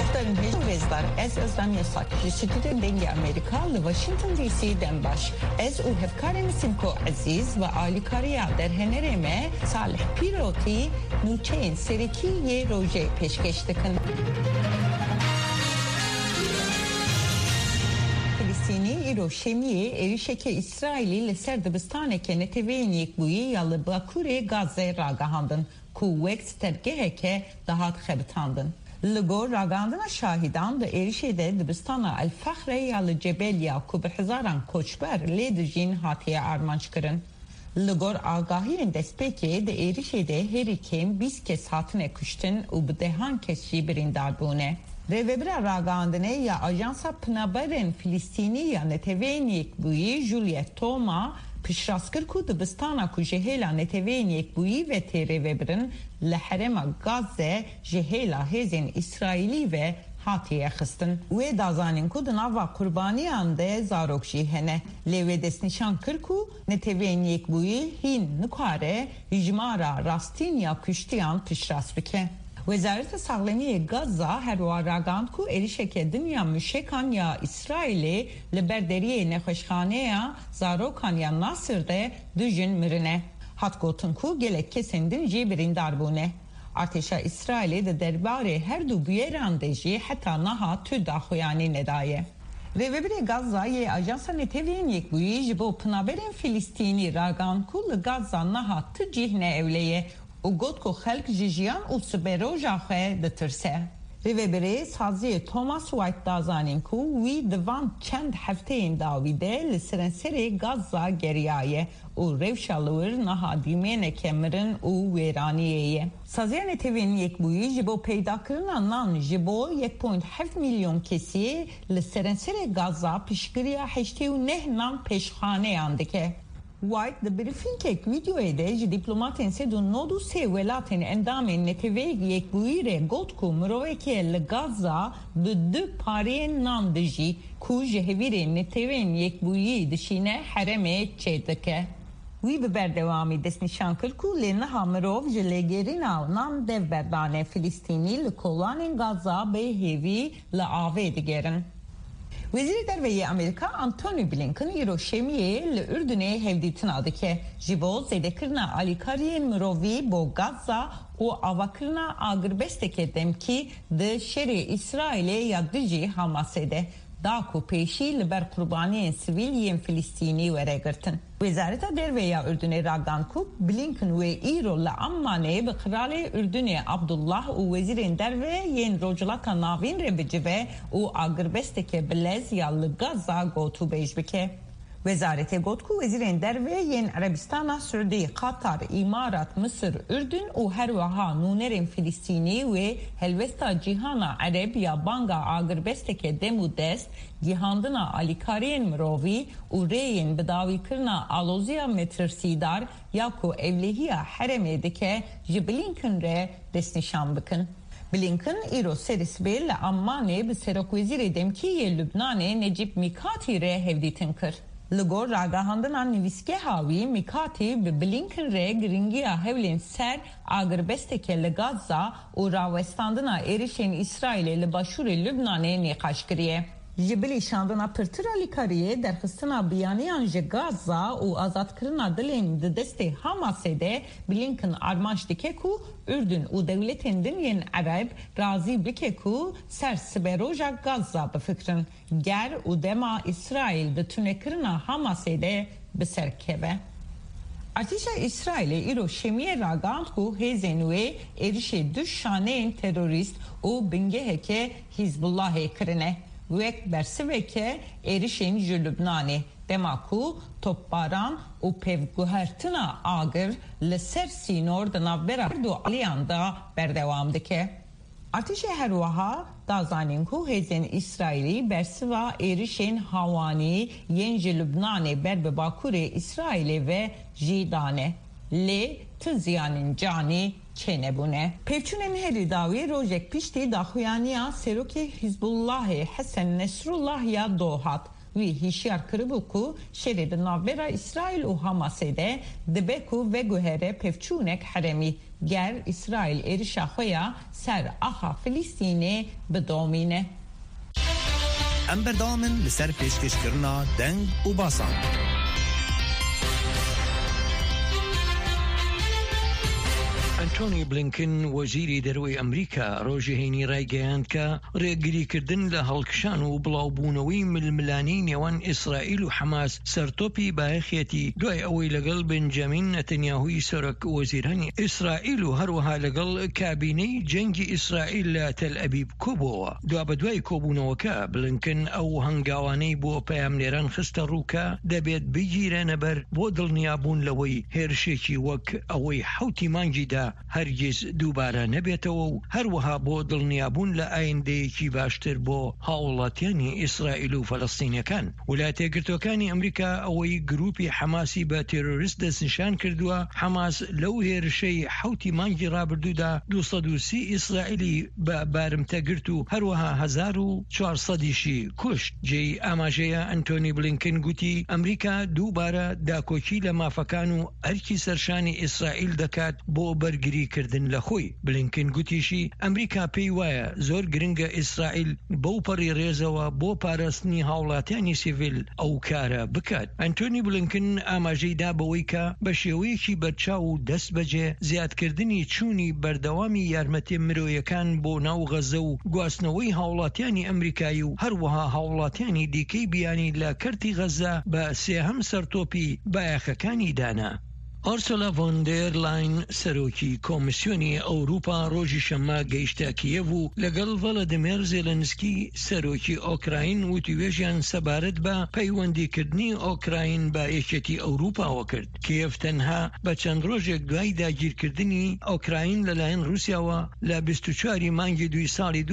گفتن هیچ از ازدم یساک لشکل دنگ امریکا لواشنطن دی سی دن باش از او هفکارم سیمکو عزیز و آلیکاریا در هنرمه صالح پیروتی نوچین سرکی یه روژه پیشکش دکن. فلسطینی ایرو شمیه ایریشک اسرائیلی لسر دبستانه که نتوین یک بویی یا لباکوری گازه راگهاندن که وقت ترگه که دهات خبتاندن. لگور راگاندن شاهدان ده ایریشه ده دبستان الفخره یا لجبلیا که به هزاران کوچبر لید جین هاتیه آرمانش کرن. لگور آگاهی دستپیکی ده ایریشه ده هری کم 20 کس هاتنه کشتن و به دهان کسی بریندار بونه. Revebra ragandane ya ajansa pnaberên Filistînî ya netevên yekbûyî Juliet Toma pişraskir ku dibistana ku ji hêla netevên yekbûyî ve tê rêvebirin li herêma Gazze ji hêla hêzên İsraîlî ve hatiye xistin. Wê dazanîn ku di nava qurbaniyan de zarok jî hene. Lê wê destnîşan kir ku netevên yekbûyî hîn nikare hijmara rastîn ya kuştiyan pişrast bike. وزارت ساغلمی گازا هر وارگاند کو ایریشک دنیا مشکان یا اسرائیل لبردری نخوشخانه یا زاروکان یا ناصر ده دوجن مرنه. هات گوتن کو گلک کسندن جی بریندار بونه. ارتشا اسرائیل ده درباره هر دو بیراندجی حتی نها تو داخویانی ندایه. Revebri Gazze'ye ajansa netevin yekbuyi jibo pınaberin Filistini ragand ku li Gazza naha tı cihne evleye و گفت که خلق جیجیان و سبرو جاخه دترسه. ریوبری سازی توماس وایت دازانین کو وی دوان چند هفته این داویده لسرنسری گازا گریایه و روشالور نها دیمین کمرن و ویرانیه. سازی نتوین یک بویی جبو پیدا کرنا نان جبو 1.7 میلیون کسی لسرنسری گازا پیشگیری هشتی و نه نان پیشخانه اندکه. White the briefing kek videoya de diplomatın sedun nodu se velatin endamin neteveg yek buire gotku mroveke le Gaza de parien nandeji ku jehvire neteven yek buyi dişine hareme çedeke. Wî bi berdewamî destnîşan kir ku lê niha mirov ji lêgerîna nan devberdane Filistînî li kolanên Gaza bê hêvî li avê digerin. Vezir Derveyi Amerika Antony Blinken îro şemiye li Ürdünê hevdîtin adı ke ji bo zêdekirina alîkariyên mirovî bo Gaza û avakirina agirbesteke demkî di şerê İsraîlê ya dijî Hamasê de da ku pêşî li ber qurbaniyên sivîl yên Filistînî were girtin. Wezareta Derveya Ürdünê ragan ku Blinken wê îro li Ammanê bi Kralê Ürdünê Abdullah û wezîrên derve yên rojilata navîn re bicive û agirbesteke bilez ya li Gaza gotûbêj bike. Wezarete got ku wezîrên derve yên Erebistana Suudî, Katar, İmarat, Mısır, Ürdün û her wiha nûnerên Filistînî wê helbesta cîhana Ereb ya banga agirbesteke dem û dest gihandina alîkariyên mirovî û rêyên bidawîkirina aloziya metirsîdar ya ku evlehiya heremê dike ji Blinken re destnîşan bikin. Blinken îro serî sibê li Ammanê bi serokwezîrê demkîyê Lübnanê Necip Mikatî re hevdîtin kir. Li gor ragahandina nivîsgeha wî Mikatî bi Blinken re giringiya hewlên ser agirbesteke li Gaza û rawestandina êrişên İsraîlê li başûrê Lübnanê nîqaş kiriye. Ji bilîşandina pirtir alîkariyê derxistina biyaniyan ji Gaza û azatkirina dilên di destê Hamasê de Blinken armanc dike ku Ürdün û dewletên dinyên Ereb razî bike ku ser siberoja Gaza bifikrin ger û dema İsraîl di tunekirina Hamasê de biserkeve. Artişa İsraîlê îro şemiye ragand ku hêzên wê êrişê du şaneyên terorîst û bingeheke Hizbullahê kirine. Wek bersiveke êrişên ji Lübnanê dema ku topbaran û pevguhertina agir li ser sînor di navbera du aliyan da berdewam dike. Artişê her wiha dazanîn ku hêzên İsraîlî bersiva êrişên hawanî yên ji Lübnanê ber bi bakurê İsraîlê ve jî dane. Lê ti ziyanên canî çênebûne. Pevçûnên herî dawî rojek piştî daxuyaniya serokê Hizbullahê Hesen Nesrullah ya dohat. وی هشیار کربو کو شرید نابرا اسرائیل و حماسه ده دبکو و گوهره پفچونک حرمی گر اسرائیل ایرشا خویا سر آخا فلسطینه بدومینه. ام بردامن لسر پیشکش کرنا دنگ و باسان. ئەنتۆنی بلینکن وەزیری دەرەوەی ئەمریکا ڕۆژی هەینی ڕایگەیاند کە ڕێگریکردن لە هەڵکشان و بڵاوبوونەوەی ململانەی نێوان ئیسرائیل و حەماس سەرتۆپی بایەخێتی دوای ئەوەی لەگەڵ بنجامین نەتەنیاهوی سەرۆک وەزیرانی ئیسرائیل و هەروەها لەگەڵ کابینەی جەنگی ئیسرائیل لە تەل ئەبیب کۆبووەوە. دوابەدوای کۆبوونەوەکە بلینکن ئەو هەنگاوانەی بۆ پەیامنێران خستە ڕووکە دەبێت بگیرێنە بەر بۆ دڵنیابوون لەوەی هێرشێکی وەک ئەوەی حوتی مانگیدا هەرگیز دووبارە نەبێتەوە و هەروەها بۆ دڵنیابوون لە ئایندەیەکی باشتر بۆ هاوڵاتیانی ئیسرائیل و فەلەستینیەکان. ویلایەتە یەکگرتووەکانی ئەمریکا ئەوەی گروپی حەماسی بە تێرۆریست دەستنیشان کردووە. حەماس لەو هێرشەی حوتی مانگی ڕابردوودا 230 ئیسرائیلی بە بارمتە گرت و هەروەها 1400 کوشت. جێی ئاماژەیە ئەنتۆنی بلینکن گوتی ئەمریکا دووبارە داکۆکی لە مافەکان و ئەرکی سەرشانی ئیسرائیل دەکات بۆ بەرگریکردن لە خۆی. بلینکن گوتیشی ئەمریکا پێی وایە زۆر گرنگە ئیسرائیل بەو پەڕی ڕێزەوە بۆ پاراستنی هاوڵاتیانی سیڤیل ئەو کارە بکات. ئەنتۆنی بلینکن ئاماژەیدا بەوەی کە بە شێوەیەکی بەرچاو و دەست بەجێ زیادکردنی چوونی بەردەوامی یارمەتی مرۆیەکان بۆ ناو غەزە و گواستنەوەی هاوڵاتیانی ئەمریکایی و هەروەها هاوڵاتیانی دیکەی بیانی لە کەرتی غەزە بە سێهەم سەرتۆپی بایەخەکانی دانا. ئۆرسولا ڤۆن دێر لاین سەرۆکی کۆمیسیۆنی ئەوروپا ڕۆژی شەممە گەیشتە کیێڤ و لەگەڵ ڤڵەدیمیر زێلەنسکی سەرۆکی ئۆکراین وتیوێژیان سەبارەت بە پەیوەندیکردنی ئۆکراین بە یەکێتی ئەوروپاوە کرد. کیێڤ تەنها بە چەند ڕۆژێک دوای داگیرکردنی ئۆکراین لەلایەن رووسیاوە لە 24 مانگی دوی ساڵی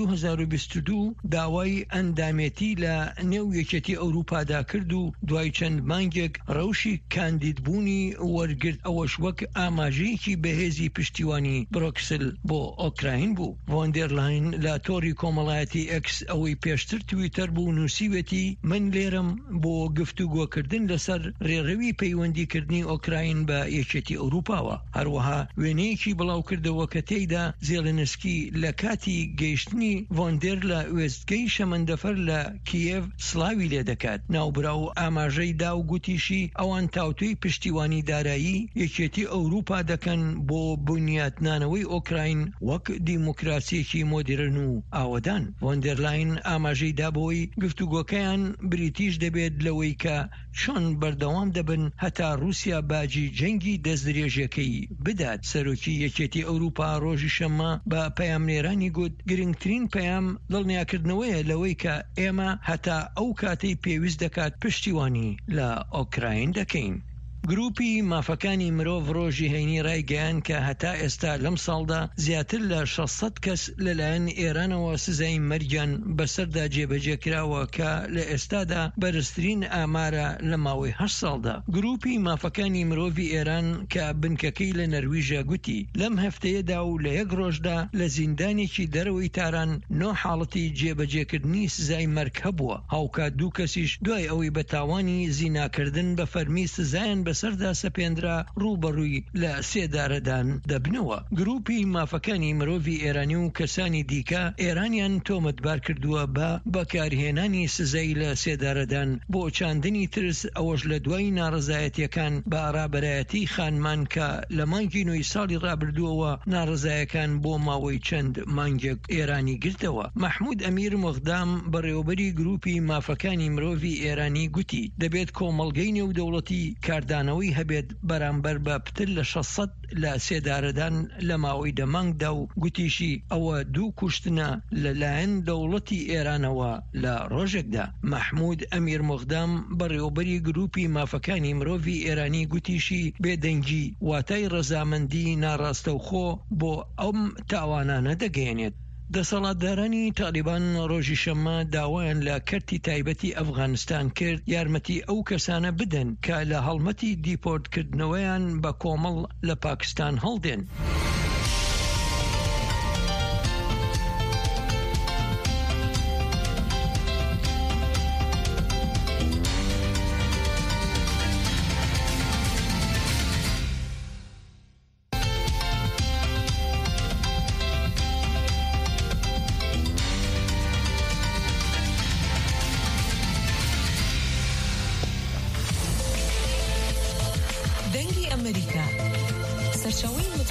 2022 داوای ئەندامێتی لە نێو یەکێتی ئەوروپادا کرد و دوای چەند مانگێک ڕەوشی کاندیدبوونی وەرگرت. ئەوەش وەک ئاماژەیەکی بەهێزی پشتیوانی بڕۆکسل بۆ ئۆکراین بوو. ڤۆن دێر لاین لە تۆڕی کۆمەڵایەتی ئەکس ئەوەی پێشتر تویتەر بوو نووسیوێتی من لێرم بۆ گفتوگۆکردن لەسەر ڕێڕەوی پەیوەندیکردنی ئۆکراین بە یەکێتی ئەوروپاوە. هەروەها وێنەیەکی بڵاو کردەوە کە تێیدا زێلەنسکی لە کاتی گەیشتنی ڤۆن دێر لە وێستگەی شەمەندەفەر لە کیێڤ سڵاوی لێ دەکات. ناوبراو ئاماژەی دا و گوتیشی ئەوان تاوتوی پشتیوانی دارایی یەکێتی ئەوروپا دەکەن بۆ بنیاتنانەوەی ئۆکراین وەک دیموکراسیەکی مۆدرن و ئاوەدان. ڤۆن دێر لاین ئاماژەی دابەوەی گفتوگۆکەیان بریتیش دەبێت لەوەی کە چۆن بەردەوام دەبن هەتا رووسیا باجی جەنگی دەستدرێژەکەی بدات. سەرۆکی یەکێتی ئەوروپا ڕۆژی شەممە بە پەیامنێرانی گوت گرنگترین پەیام دڵنیاکردنەوەیە لەوەی کە ئێمە هەتا ئەو کاتەی پێویست دەکات پشتیوانی لە ئۆکراین دەکەین. گروپی مافەکانی مرۆڤ ڕۆژی هەینی ڕایگەیان کە هەتا ئێستا لەم ساڵدا زیاتر لە 600 کەس لەلایەن ئێرانەوە سزای مەرگیان بەسەردا جێبەجێکراوە کە لە ئێستادا بەرزترین ئامارە لە ماوەی 8 ساڵدا. گروپی مافەکانی مرۆڤی ئێران کە بنکەکەی لە نەرویژە گوتی لەم هەفتەیەدا و لە یەک ڕۆژدا لە زیندانێکی دەرەوەی تاران 9 حاڵەتی جێبەجێکردنی سزای مەرگ هەبووە. هاوکات 2 کەسیش دوای ئەوەی بە تاوانی زیناکردن بە فەرمی سزایان بەسەردا سەپێنرا ڕوبەڕووی لە سێدارەدان دەبنەوە. گروپی مافەکانی مرۆڤی ئێرانی و کەسانی دیکە ئێرانیان تۆمەتبار کردووە بە بەکارهێنانی سزای لە سێدارەدان بۆ چاندنی ترس ئەوەش لە دوای ناڕزایەتیەکان بە ڕابەرایەتی خانمان کە لە مانگی نوێی ساڵی ڕابردووەوە ناڕزایەکان بۆ ماوەی چەند مانگێک ئێرانی گرتەوە. مەحموود ئەمیر مۆغدام بەڕێوەبەری گروپی مافەکانی مرۆڤی ئێرانی گوتی دەبێت کۆمەڵگەی نێودەوڵەتی کاردانەوەی هەبێت بەرامبەر بە پتر لە 600 لە سێدارەدان لە ماوەی دەمانگدا و گوتیشی ئەوە 2 کوشتنە لەلایەن دەوڵەتی ئێرانەوە لە ڕۆژێکدا. مەحموود ئەمیر مۆغدام بەڕێوەبەری گروپی مافەکانی مرۆڤی ئێرانی گوتیشی بێدەنگی واتای ڕەزامەندی ناڕاستەوخۆ بۆ ئەم تاوانانە دەگەێنێت. دەسەڵاتدارانی تالیبان ڕۆژی شەممە داوایان لە کەرتی تایبەتی ئەفغانستان کرد یارمەتی ئەو کەسانە بدەن کە لە هەڵمەتی دیپۆرتکردنەوەیان بە کۆمەڵ لە پاکستان هەڵدێن.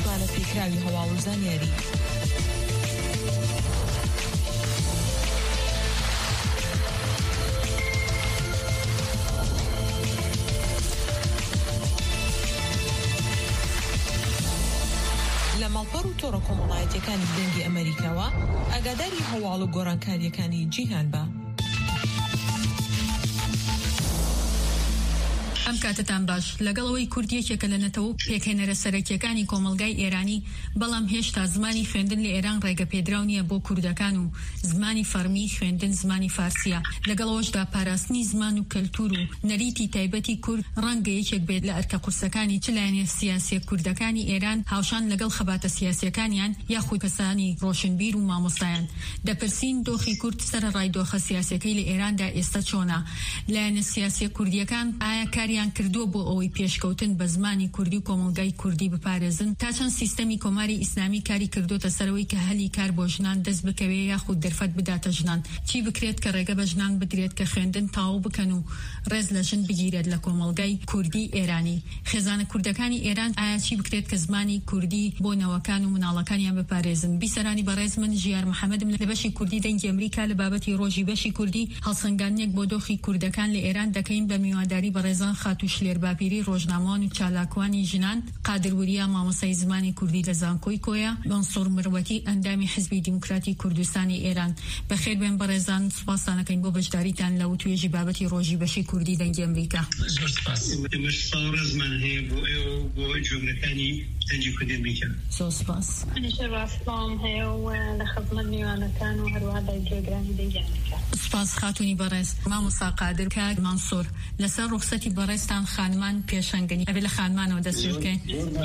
توانە پێکراوی هەواڵ و زانیاری. لە ماڵپەڕ و تۆڕە کۆمەڵایەتیەکانی دەنگی ئەمریکاوە ئاگاداری هەواڵ و گۆڕانکاریەکانی جیهان بە. ئەم کاتتان باش لەگەڵەوەی کوردیەکێکە لە نەتەوە پێکهێنەرە سەرەکیەکانی کۆمەلگای ئێرانی، بەڵام هێشتا زمانی خوێندن لە ئێران ڕێگە پێدراو نییە بۆ کوردەکان و زمانی فەرمی خوێندن زمانی فارسیە. لەگەڵەوەشدا پاراستنی زمان و کەلتور و نەریتی تایبەتی کورد ڕەنگە یەکێک بێت لە ئەرکە قورسەکانی چ لایەنە سیاسی کوردەکانی ئێران هاوشان لەگەڵ خەباتە سیاسیەکانیان یاخود کەسانی ڕۆشنبیر و مامۆستایان. دەپرسین دۆخی کورد سەرەڕای دۆخە سیاسیەکەی لە ئێراندا ئێستا چۆنە؟ لایەنە سیاسی کوردیەکان ئایا کاریان کردووە بۆ ئەوەی پێشکەوتن بە زمانی کوردی و کۆمەلگای کوردی بپارێزن؟ تا چەند سیستەمی کۆماری ئیسلامی کاری کردوتە سەرەوەی کە هەلی کار بۆ ژنان دەست بکەوێ یاخود دەرفەت بداتە ژنان؟ چی بکرێت کە ڕێگە بە ژنان بدرێت کە خوێندن تاو بکەن و ڕێز لە ژن بگیرێت لە کۆمەلگای کوردی ئێرانی؟ خێزانە کوردەکانی ئێران ئایا چی بکرێت کە زمانی کوردی بۆ نەوەکان و مناڵەکانیان بپارێزن؟ بیسەرانی بەڕێز من ژیار محەممەدم لە بەشی کوردی دەنگی ئەمریکا لە بابەتی ڕۆژی بەشی کوردی هەڵسەنگاندنێک بۆ دۆخی کوردەکان لە ئێران دەکەین بە میوانداری بەڕێزان خاتوشلێر باپیری ڕۆژنامەوان و چالاکوانی ژنان، قادر وریە مامۆستای زمانی کوردی لە زانکۆی کۆیە، منسوور مروەتی ئەندامی حزبی دیموکراتی کوردستانی ئێران. بەخێر بێن بەڕێزان، سوپاسانەکەین بۆ بەشداریتان لە وتوێژی بابەتی ڕۆژی بەشی کوردی دەنگی ئەمریکا. زۆر سپاس. ئێمەش ساڵ زمان هەیە بۆ ئێوە بۆ جۆگرەکانی دەنگی کوردی ئەمریکا. زۆر سپاس. ئەنیشە ڕاستڵام هەیە و لە خزمەت میوانەکان و هەروەها جۆگرانی دەنگی ئەمریکا. سپاس خاتونی بەڕێز. مامۆستا قادر کاک منسوور، لەسەر ڕوخسەتی بەڕێزتان خانمان پێشەنگنی ئەبێ لە خانمانەوە دەست بکەین.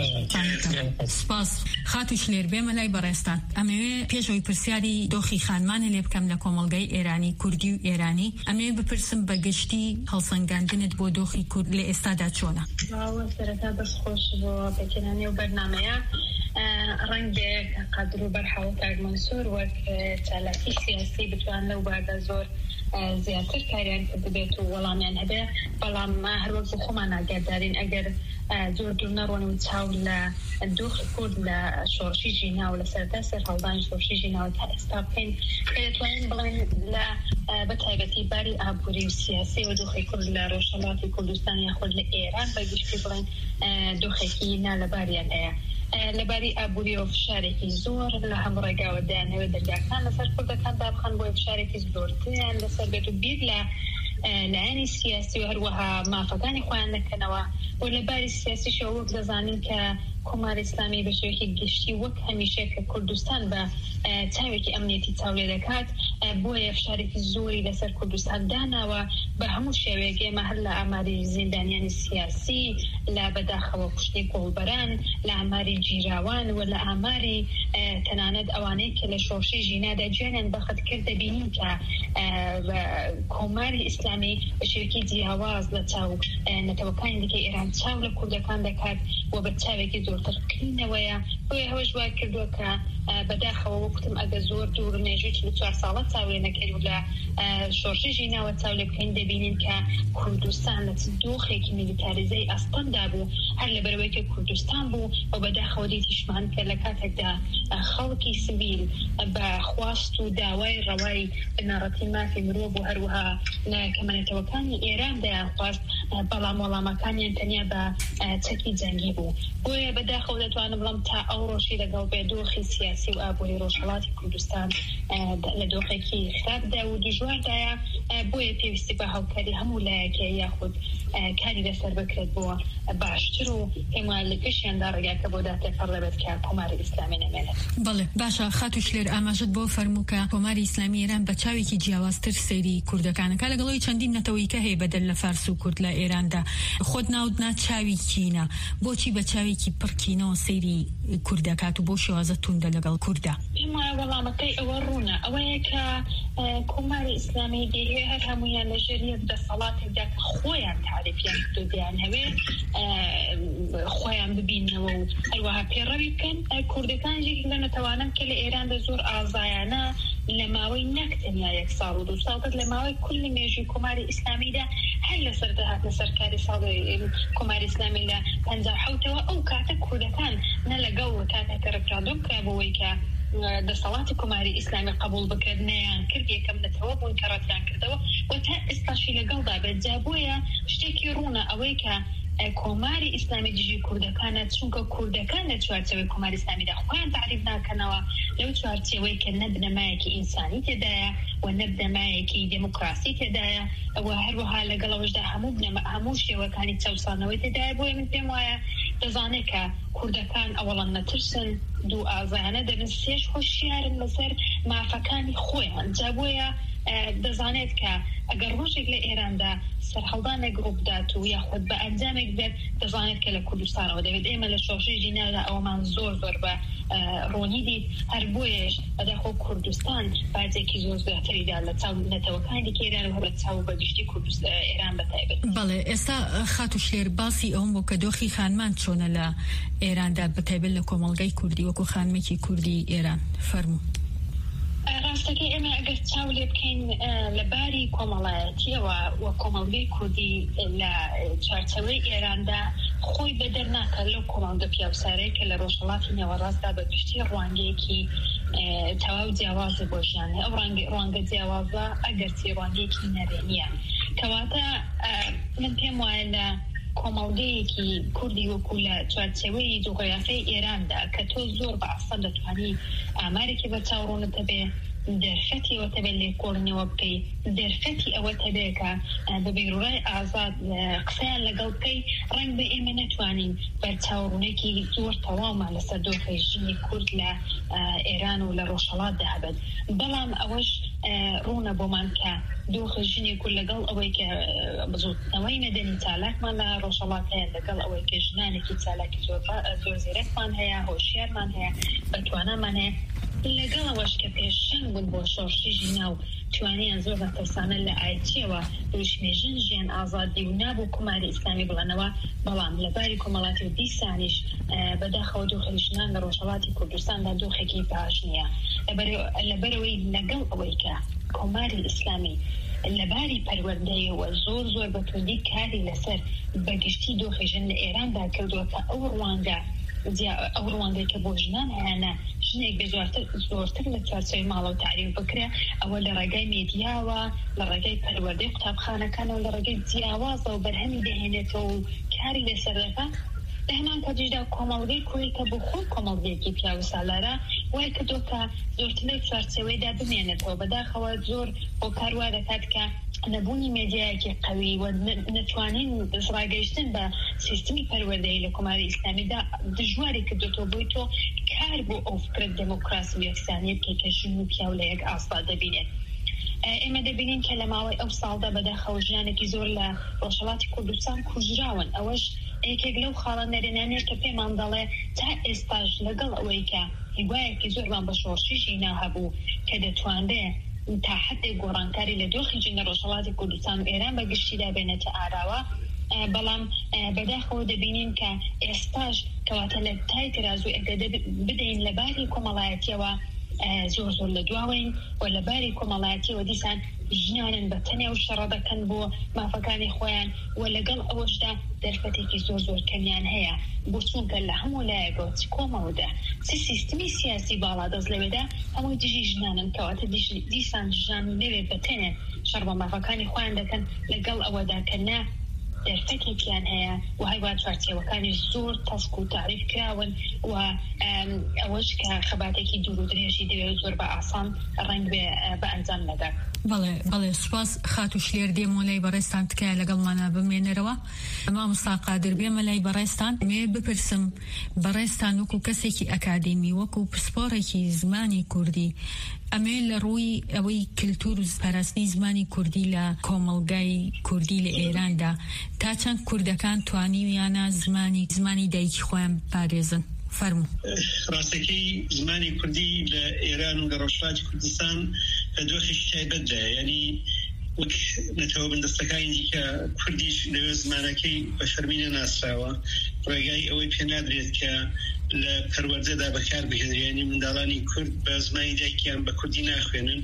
سپاس. خاتوش لێر بێمە لای بەڕێستان. ئەمەوێ پێشەوەی پرسیاری دۆخی خانمانە لێ بکەم لە کۆمەلگای ئێرانی کوردی و ئێرانی. ئەمەوێ بپرسم بە گشتی هەڵسەنگاندنت بۆ دۆخی کورد لە ئێستادا چۆنە؟ سەرەتا بەخۆش بۆ پێکهێنانی و بەرنامەیە ڕەنگێک قادر و بەرحەوە کاک منسوور وەک چالاکی سیاسی بتوان لەو باردا زۆر زیاتر کاریان کرد بێت و وەڵامیان هەبێ، بەڵام هەروەک بۆ خۆمان ئاگادارین ئەگەر زۆر دوور نەڕۆن و چاو لە دۆخی کورد لە شۆڕشیژی ناو لە سەرتا سەر هەڵدانی شۆڕشیژی ناو تا ئێستا بکەین دەتوانین بڵێن لە بەتایبەتی باری ئابووری و سیاسی و دۆخی کورد لە ڕۆژهەڵاتی کوردستان یاخود لە ئێران بەگشتی بڵێن دۆخێکی نا لەباریان هەیە. لەباری ئابووری و فشارێکی زۆر لە هەموو ڕێگاوە دایانەوێت دەرگاکان لەسەر کوردەکان دابخەن بۆ فشارێکی زۆرتریان لەسەر بێت و بیر لە لایەنی سیاسی و هەروەها مافەکانی خۆیان دەکەنەوە و لەباری سیاسیشەوە وەک دەزانین کە کۆماری ئیسلامی بە شێوەیەکی گشتی وەک هەمیشە کە کوردستان بە چاوێکی ئەمنیەتی چاولێ دەکات بۆیە فشارێکی زۆری لەسەر کوردستان داناوە بە هەموو شێوەیەک. ئێمە هەر لە ئاماری زیندانیانی سیاسی، لە بەداخەوە کوشتنی کۆڵبەران، لە ئاماری جیراوان و لە ئاماری تەنانەت ئەوانەی کە لە شۆڕشی ژینادا گوێنیان بەخت کرد دەبینین کە کۆماری ئیسلامی بە شێوەیەکی جیاواز لە چاو نەتەوەکانی دیکەی ئێران چاو لە کوردەکان دەکات و بە چاوێکی زۆرتر کلینەوەیە. بۆیە هەوەش وای کردووە کە بەداخەوە وەکتم ئەگە زۆر دوور نێژوی 44 ساڵە چاوێ نەکەی و لە شۆڕشیژی ناوە چاو لێ بکەین دەبینین کە کوردستان لە دۆخێکی میلیتاریزەی ئەستەمدا بوو هەر لەبەرەوەی کە کوردستان بوو و بەداخەوە دیتیشمان کە لە کاتێکدا خەڵکی سیڤیل بە خواست و داوای ڕەوای بنەڕەتی مافی مرۆڤ بوو هەروەها لە کەمەنێتەوەکانی ئێراندا خواست بەڵام وەڵامەکانیان تەنیا بە چەکی جەنگی بوو. بۆیە بەداخەوە دەتوانم بڵم تا ئەو ڕۆژی لەگەڵ بێ دۆخی سیاسی و ئابووری ڕۆژهەڵاتی کوردستان لە دۆخێکی خراپدا و دژواردایە. بۆیە پێویستی بە هاوکاری هەموو لایەکە یاخود کاری لەسەر بکرێت بۆ باشتر و ئێمە لە پێشیاندا ڕێگاکە بۆ داتێپەڕ دەبێت کە کۆماری ئیسلامی نەمێنێت. بەڵێ باشە خاتوش لێر ئاماژت بۆ فەرموو کە کۆماری ئیسلامی ئێران بە چاوێکی جیاوازتر سەیری کوردەکانەکە لەگەڵەوەی چەندین نەتەوەییکە هەیە بەدەل لە فارس و کورد لە ئێراندا. خۆت ناودنا چاوی کینە، بۆچی بە چاوێکی پڕکینەوە سەیری کوردەکات و بۆ شێوازە توندە لەگەڵ کوردە؟ وەڵامەکەی ئەوە ڕوونە ئەوەیە کە کۆماری ئیسلامی دەیەوێت هەر هەمویان لە ژێریەک دەسەڵاتێکدا کە خۆیان تعریفیان کردویان هەوێت خۆیان ببینەوە و هەروەها پێڕەوی بکەن. کوردەکانێک لە نەتەوانن کە لە ئێراندا زۆر ئازایانە لە ماوەی نەک تەنیا 1 ساڵ و 2 ساڵ لە ماوەی کولی مێژووی کۆماری ئیسلامیدا هل لسردها سركاري ساڵی کۆماری ئیسلامی لە 57ەوە ئەو کاتە کوردەکان نە لەگەڵ کاتێکە ڕفرادۆم کرابەوەی کە دەسەڵاتی کۆماری ئیسلامی قبول بکردنیان کرد یەکەم نەتەوە بوون کە ڕەتیان کردەوە و تا ئێستاشی لەگەڵدا بێت جا بۆیە شتێکی ڕوونە ئەوەی کە کۆماری ئیسلامی دژی کوردەکانە چونکە کوردەکان لە چوارچێوەی کۆماری ئیسلامیدا خۆیان تعریف ناکەنەوە لەو چوارچێوەی کە نە بنەمایەکی ئینسانی تێدایە و نە بنەمایەکی دموکراسی تێدایە ئەوە هەروەها لەگەڵەوەشدا هەموو شێوەکانی چەوسانەوەی تێدایە بۆیە من پێم وایە دەزانێت کە کوردەکان ئەوەڵەن نەترسن دوو ئازایانە دەبن سێش خۆشیارن لەسەر مافەکانی خۆیان جا بۆیە دەزانێت کە ئەگەر ڕۆژێک لە ئێراندا سەرهەڵدانێک ڕووبدات و یاخود بە ئەنجامێک بێت دەزانێت کە لە کوردستانەوە دەبێت ئێمە لە شۆڕژی ژینادا ئەومان زۆر بە ڕۆنی دیت هەر بۆیەش بەداخۆ کوردستان بازێکی زۆر زیاتریدا لە چاو نەتەوەکانی ئێران و لە چاو بەگشتی ئێران بەتایبەت. بەڵێ ئێستا خاتوشێر باسی ئەوم بۆ کە دۆخی خانمان چۆنە لە ئێراندا بەتایبەت لە کۆمەڵگەی کوردی وەکو خانمێکی کوردی ئێران فەرموو. ڕاستەکەی ئێمە ئەگەر چاو لێ بکەین لەباری کۆمەڵایەتیەوە و کۆمەڵگەی کوردی لە چوارچەوەی ئێراندا خۆی بەدەر ناکات لەو کۆمەڵگە پیاوسارەی کە لە ڕۆژهەڵاتی نێوەڕاستدا بەگشتی ڕوانگەیەکی تەواو جیاوازە بۆ ژیان ئەو ڕوانگە جیاوازە ئەگەرچی ڕوانگەیەکی نەرێنیە کەواتە من پێم وایە لە کۆمەڵگەیەکی کوردی وەکو لە چوارچێوەی جوغرافیای ئێراندا کە تۆ زۆر بەعسەن دەتوانی ئامارێکی بە چاوڕۆنت بێ دەرفەتی ئەوە تەبێت لێکۆڵنەوە بکەی دەرفەتی ئەوە تەبێت کە بە بیرڕای ئازاد قسەیان لەگەڵ بکەی ڕەنگ بە ئێمە نەتوانین بەرچاوڕوونێکی زۆر تەواومان لەسەر دۆخی ژنی کورد لە ئێران و لە ڕۆژهەڵاتدا هەبێت بەڵام ئەوەش ڕوونە بۆمان کە دۆخی ژنی کورد لەگەڵ ئەوەی کە بزوتنەوەی مەدەنی چالاکمان لە ڕۆژهەڵات هەیە لەگەڵ ئەوەی کە ژنانێکی چالاکی زۆر زیرەکمان هەیە هۆشیارمان هەیە بەتوانەمان هەیە لەگەڵەوەش کە پێشەنگ بوون بۆ شۆڕشیژی ناو توانیان زۆر بەتەسانە لە ئایچیەوە دوشمێژن ژیان ئازادی و نابوو کۆماری ئیسلامی بڵێنەوە بەڵام لەباری کۆمەڵاتی و دیسانیش بەداخەوە دۆخی ژنان لە ڕۆژهەڵاتی کوردستاندا دۆخێکی باش نییە لەبەرەوەی لەگەڵ ئەوەی کە کۆماری ئیسلامی لەباری پەروەردەیەوە زۆر بەتوندی کاری لەسەر بەگشتی دۆخی ژن لە ئێراندا کردووە کە ئەو ڕوانگەی کە بۆ ژنان هەیەە ژنێک بێ زۆرتر لە چوارچێوەی ماڵە و تعریف بکرێ ئەوە لە ڕێگای مێدیاوە لە ڕێگای پەروەردەی قوتابخانەکانەوە لە ڕێگای جیاوازە و بەرهەمی دەهێنێتەوە و کاری لەسەر دەکات لە هەمان کاتیشدا کۆمەڵگەی کوردی کە بۆ خۆی کۆمەڵگەیەکی پیاوە سالارە وای کردووە کە زۆرتر لە چوارچێوەیدا بمێنێتەوە بەداخەوە زۆر بۆ کاروا دەکات کە نەبوونی مێدیایەکی قوی و نەتوانین ڕاگەیشتن بە سیستمی پەروەردەیی لە کۆماری ئیسلامیدا دژواری کردوێتەوە بۆی تۆ کار بۆ ئەو فکرت دموکراسی و یەکسانیەت کە ژن و پیا و لە یەک ئاستا دەبینێت ئێمە دەبینین کە لە ماوەی ئەو ساڵدا بەداخەوە ژیانێکی زۆر لە ڕۆژهەڵاتی کوردستان کوژراون ئەوەش یەکێک لەو خاڵە نەرێنانەیە کە پێمان دەڵێ تا ئێستاش لەگەڵ ئەوەی کە هیوایەکی زۆرمان بە شۆڕشیشی ناهەبوو کە دەتوانرێ تا حدێک گۆڕانکاری لە دۆخی ژن لە ڕۆژهەڵاتی کوردستان و ئێران بەگشتیدا بێنێتە ئاراوە بەڵام بەداخەوە دەبینین کە ئێستاش کەواتە لە تای ترازوی ئەگە بدەین لەباری کۆمەڵایەتیەوە زۆر لە دواوین و لەباری کۆمەڵایەتیەوە دیسان ژنانن بە تەنیا و شەڕە دەکەن بۆ مافەکانی خۆیان و لەگەڵ ئەوەشدا دەرفەتێکی زۆر کەمیان هەیە بۆ چونکە لە هەموو لایەکەوە چ کۆمەوەدا سیستمی سیاسی باڵا دەست لەوێدا هەمووی دژی ژنانن کەواتە دیسان ژنان لەوێ بەتەنێ شەڕ بە مافەکانی خۆیان دەکەن لەگەڵ ئەوەدا کە نا دەرفەتێکیان هەیە و هەیوا چوارچێوەکانی زۆر تەسک و تعریف کراون و ئەوەش کە خەباتێکی دوور و درێژی دەوێت زۆر بە ئاسان ڕەنگ بە ئەنجام نەدات. بەڵێ سوپاس خاتوشێر دێمە لای بەڕێستان تکایە لەگەڵمانە بمێنەرەوە ئەمە مستاقادر بێمە لای بەڕێستان مێ بپرسم بەڕێستان وەکو کەسێکی ئەکادمی وەکو پسپۆڕێکی زمانی کوردی ئەمێ لە ڕووی ئەوەی کلتور و پاراستنی زمانی کوردی لە کۆمەڵگای کوردی لە ئێراندا تا چەند کوردەکان توانیویانە زمانی دایکی خۆیان پارێزن فەرموو. ڕاستەکەی زمانی کوردی لە ئێران و لە ڕۆژهەڵاتی کوردستان لە دۆخێکی تایبەتدا یعنی وەک نەتەوە بەندەستەکانی دیکە کوردیش لەوێ زمانەکەی بە فەرمینە ناسراوە ڕێگای ئەوەی پێ نادرێت کە لە پەروەردەدا بەکار بهێنرێنی منداڵانی کورد بە زمانی دایکیان بە کوردی ناخوێنن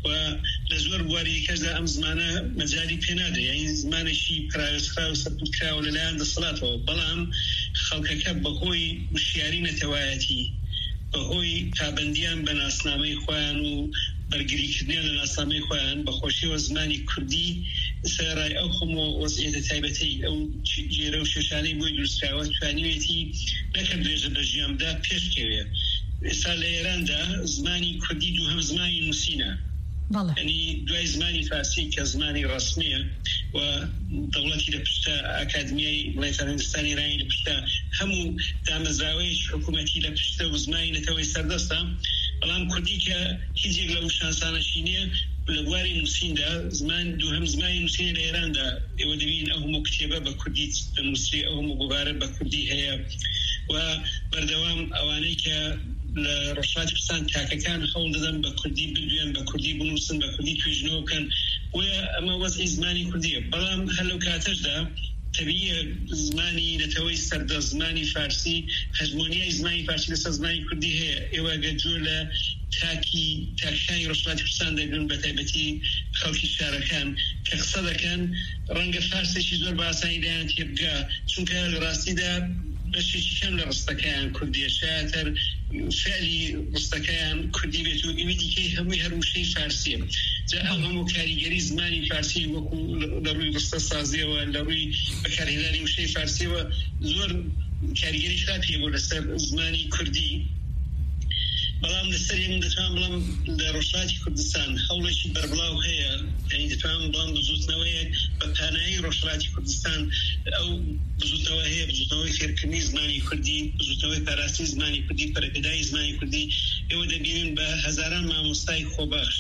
و لە زۆر بواری کەسدا ئەم زمانە مەجای پێنادە، یعنی زمانێکی پراوێسترا و سەرکوتکراوە لەلایەن دەسەڵاتەوە، بەڵام خەڵکەکە بەهۆی وشیاری نەتەوایەتی، بەهۆی پابەندیان بە ناسنامەی خۆیان و بەرگریکردنیان لە ناسنامەی خۆیان بەخۆشیەوە زمانی کوردی سەرڕای ئەو خۆمەوە وەزعیەتە تایبەتەی ئەو جێرە و شێشانەی بۆی دروستکراوە توانیوێتی نەکە درێژە بە ژیاندا پێشکەوێ. ئێستا لە ئێراندا زمانی کوردی دووهەم زمانی نووسینە، ینی دوای زمانی فارسی کە زمانی ڕسمیە و دەوڵەتی لە پشتە ئاکادمیای وڵاتانی هیندستانی ئێرانی لە پشتە هەموو دامەزراوەی حکوومەتی لە پشتە و زمانی نەتەوەی سەردەستە، بەڵام کوردی کە هیچێک لەو شانسانەشی نییە لە بواری نووسیندا زمان دووهەم زمانی نووسینە لە ئێراندا. ئێوە دەبین ئەو هەموو کتێبە بە کوردی دەنووسێ، ئەو هەموو گوبارە بە کوردی هەیە و بەردەوام ئەوانەی کە لە ڕۆژهەڵاتی کوردستان تاکەکان هەوڵ دەدەن بە کوردی بدوێن، بە کوردی بنووسن، بە کوردی توێژنەوە بکەن، و ئەمە وەزعی زمانی کوردیە. بەڵام هەر لەو کاتەشدا طبیعیە زمانی نەتەوەی سەردە زمانی فارسی هەژمۆنیای زمانی فارسی لەسەر زمانی کوردی هەیە. ئێوە گەجۆ لە تاکەکانی ڕۆژهەڵاتی کوردستان دەگرن، بە تایبەتی خەڵکی شارەکان کە قسە دەکەن ڕەنگە فارسێکی زۆر بە ئاسانی لایەن تێبگا، چونکە لە ڕاستیدا بەشێکی کەم لە ڕستەکەیان کوردیە، شایەتر فعلی ڕستەکەیان کوردی بێت و ئەوی دیکەی هەمووی هەروشەی فارسیە. جا ئەو هەموو کاریگەری زمانی فارسی وەکو لە ڕووی ڕستە سازیەوە، لە ڕووی بەکارهێنانی وشەی فارسیەوە زۆر کاریگەری خراپیە بۆ لەسەر زمانی کوردی. بەڵام لەسەر دەتوان بڵام لە ڕۆژهەڵاتی کوردستان هەوڵێکی بەربڵاو هەیە، یعنی دەتوان بڵام بزوتنەوەیەک بە پانایی ڕۆژهەڵاتی کوردستان ئەو بزوتنەوە هەیە، بزوتنەوەی فێرکردنی زمانی کوردی، بزوتنەوەی پاراستی زمانی کوردی، پەرەپێدایی زمانی کوردی. ئێوە دەبینن بە هەزاران مامۆستای خۆبەخش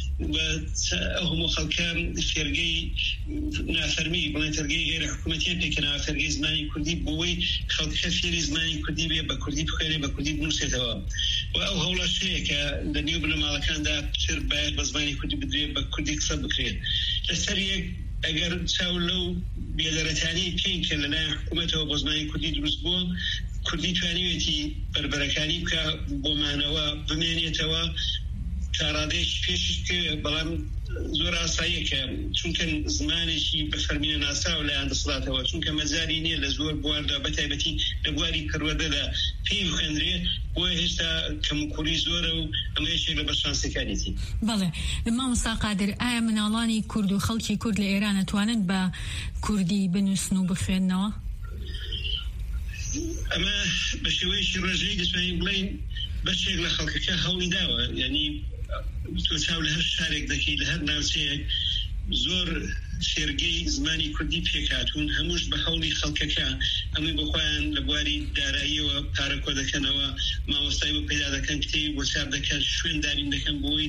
ئەو هەموو خەڵکە فێرگەی نافەرمی بڵێن فێرگەی غێرە حکوومەتیان پێکەنەوە فێرگەی زمانی کوردی بۆەوەی خەڵکە فێری زمانی کوردی بێ، بە کوردی بخوێنێ، بە کوردی بنووسێتەوە. و ئەو هەوڵەش هەیە کە لە نێو بنەماڵەکاندا پتر باید بە زمانی کوردی بدرێت، بە کوردی قسە بکرێت. لەسەر یەک ئەگەر چاو لەو بێدەرەتانی بکەین کە لەلایەن حکوومەتەوە بۆ زمانی کوردی دروست بووە، کوردی توانیوێتی بربەرەکانی بکە بۆمانەوە بمێنێتەوە تا ڕادێکی پێشش بکەوێ. بەڵام زۆر ئاساییە کە چونکە زمانێکی بە فەرمینە ناسراوە لایەن دەسەڵاتەوە، چونکە مەجاری نییە لە زۆر بواردا بە تایبەتی لە بواری کەروەدەدا پێی بخوێنرێت، بۆیە هێشتا کەموکوڕی زۆرە و ئەمە یەکێک لە بەشانسەکانیەتی. بەڵێ مامۆستا قادر، ئایا مناڵانی کورد و خەڵکی کورد لە ئێران ئەتوانن بە کوردی بنووسن و بخوێننەوە؟ ئەمە بە شێوەیەکی ڕێژەی دەتوانین بڵین بەشێک لە خەڵکەکە هەوڵی داوە، یعنی تۆ چاو لە هەر شارێک دەکەی، لە هەر ناوچەیەک زۆر فێرگەی زمانی کوردی پێکاتون، هەمووش بە هەوڵی خەڵکەکە ئەمەی بخۆیان لە بواری داراییەوە پارەکۆ دەکەنەوە، مامۆستای بۆ پەیدا دەکەن، کتێبی بۆ چاپ دەکەن، شوێن دارین دەکەن بۆی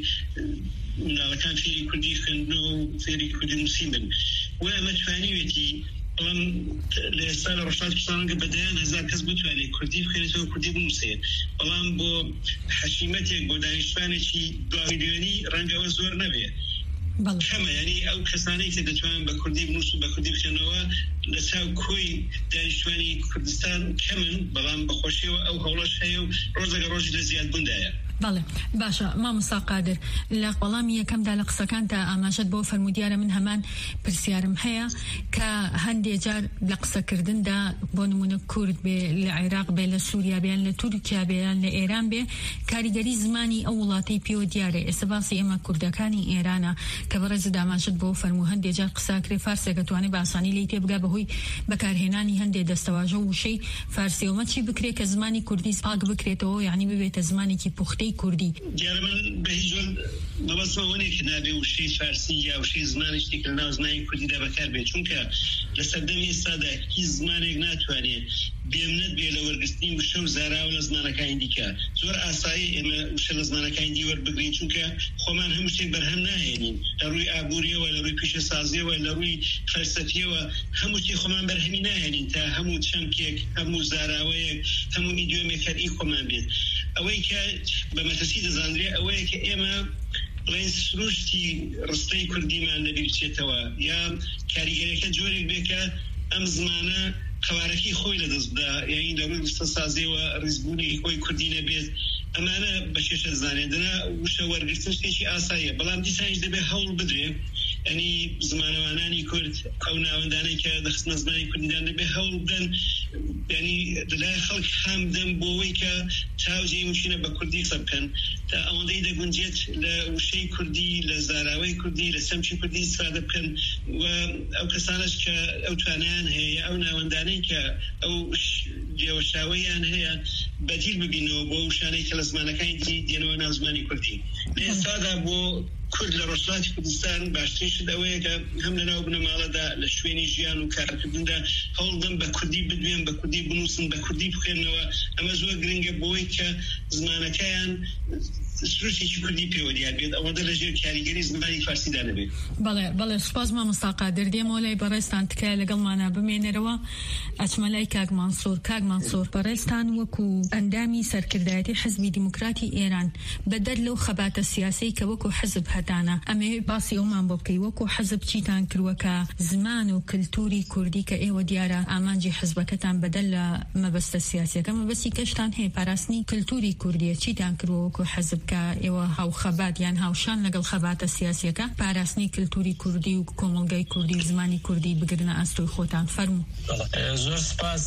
مناڵەکان فێری کوردی خوێندنەوە و فێری کوردی نووسین بن. و ئەمە توانیوێتی بەڵام لە ئێستا لە ڕۆژهەڵاتی کوردستان بەدەیان هەزار کەس بتوانێت کوردی بخوێنێتەوە، کوردی بنووسێت، بەڵام بۆ حەشیمەتێک بۆ دانیشتوانێکی 2 میلیۆنی ڕەنگەوە زۆر نەبێت، کەمە. یعنی ئەو کەسانەی کە دەتوانن بە کوردی بنووسن بە کوردی بخوێنەوە لە چاو کۆی دانیشتوانی کوردستان کەمن، بەڵام بەخۆشیەوە ئەو هەوڵەش هەیە و ڕۆژێک ڕۆژی لە زیادبووندایە. بەڵێ باشە مامۆستا قادر، لە وەڵامی یەکەمدا لە قسەکاندا ئاماژەت بۆ فەرمودیارە من هەمان پرسیارم هەیە کە هەندێک جار لە قسەکردندا بۆ نمونە کورد بێ لە عێراق بێ، لە سووریا بێ، لە تورکیا بێ، لە ئێران بێ، کاریگەری زمانی ئەو وڵاتەی پێوە دیارە. ئێستا باسی ئێمە کوردەکانی ئێرانە کە بەڕێزت ئاماژەت بۆ فەرموو هەندێک جار قساکرێ فارسێک دەتوانێت بە ئاسانی لی تێبگا بەهۆی بەکارهێنانی هەندێک دەستەواژە و وشەی فارسیەوە. چی بکرێت کە زمانی کوردی پاک بکرێتەوە، یعنی ببێتە زمانێکی پوختەی کوردی؟ دیارە من بە هیچ جۆر مەبەستمەوەنێک نابێ وشەی فارسی یا وشەی زمانێکی لە ناو زمانی کوردیدا بەکار بێت، چونکە لە سەردەمی ئێستادا هیچ زمانێک ناتوانێت بێمنەت بێ لە وەرگرتنی وشە و زاراوە لە زمانەکانی دیکە. زۆر ئاسایی ئێمە وشە لە زمانەکانی دی وەربگرین، چونکە خۆمان هەموو شتێک بەرهەم ناهێنین، لە ڕووی ئابووریەوە، لە ڕووی پیشەسازیەوە، لە ڕووی فەلسەفیەوە، هەموو شتێک خۆمان بەرهەمی ناهێنین تا هەموو چەمکێک، هەموو زاراوەیەک، هەموو ئیدیۆمێک هەرئی خۆمان بێت. ئەوەی کە بە مەترسی دەزانرێ ئەوەیە کە ئێمە بڵێن سروشتی ڕستەی کوردیمان لەبیر بچێتەوە، یا کاریگەریەکە جۆرێک بێکە ئەم زمانە قوارەکەی خۆی لەدەست بدا، یعنی لە ڕووی ڕستە سازیەوە ڕیزبوونی خۆی کوردی نەبێت، ئەمانە بەشێشە زانێدنە وشە وەرگرتن شتێکی ئاساییە بەڵام دیسانش دەبێت هەوڵ بدرێ ینی زمانەوانانی کورد ئەو ناوەندانەی کە دەخستنە زمانی کوردیدان دەبێت هەوڵ بدەن ینی لای خەڵک خام بدەن بۆەوەی کە چاوجێ مشینە بە کوردی قسە بکەن تا ئەوەندەی دەگونجێت لە وشەی کوردی لە زاراوەی کوردی لە سەمچی کوردی استفادە بکەن و ئەو کەسانش کە ئەو توانیان هەیە ئەو ناوەندانەی کە ئەو جێوەشاوەیان هەیە بەدیل ببینەوە بۆ وشانەی کە لە زمانەکانی دێنەوە ناو زمانی کوردی لە ئێستادا بۆ کورد لە ڕۆژهەڵاتی کوردستان باشترینشت ئەوەیە کە هەم لەناو بنەماڵەدا لە شوێنی ژیان و کارکردندا هەوڵ بدەن بە کوردی بدوێن بە کوردی بنووسن بە کوردی بخوێنەوە ئەمە زۆر گرنگە بۆی کە زمانەکەیان سروشێکی کوردی پێوە دیار بێت ئەوەندە لەژێر کاریگەری زمانی فارسیدا نەبێت. بەڵێ سوپاس مامۆستا قادر دێمەوە لای بەڕێستان تکایە لەگەڵمانە بمێنەرەوە ئەچمە لای کاک مانسوور بەڕێستان وەکو ئەندامی سەرکردایەتی حزبی دیموکراتی ئێران بەدەر لەو خەباتە سیاسی کە وەکو حزب هەتانە ئەمێ باسی ئەومان بۆ بکەی وەکو حزب چیتان کردووەکە زمان و کلتوری کوردی کە ئێوە دیارە ئامانجی حزبەکەتان بەدەر لە مەبەستە سیاسیەکە مەبەستی کەشتان هەیە پاراستنی کلتوری کوردیە چیتان کردووە وەکو حزب کە ئێوە هاو خەبات یان هاوشان لەگەڵ خەباتە سیاسیەکە پاراستنی کلتوری کوردی و کۆمەڵگەی کوردی زمانی کوردی بگرنە ئەستۆی خۆتان فەرموو. زۆر سپاس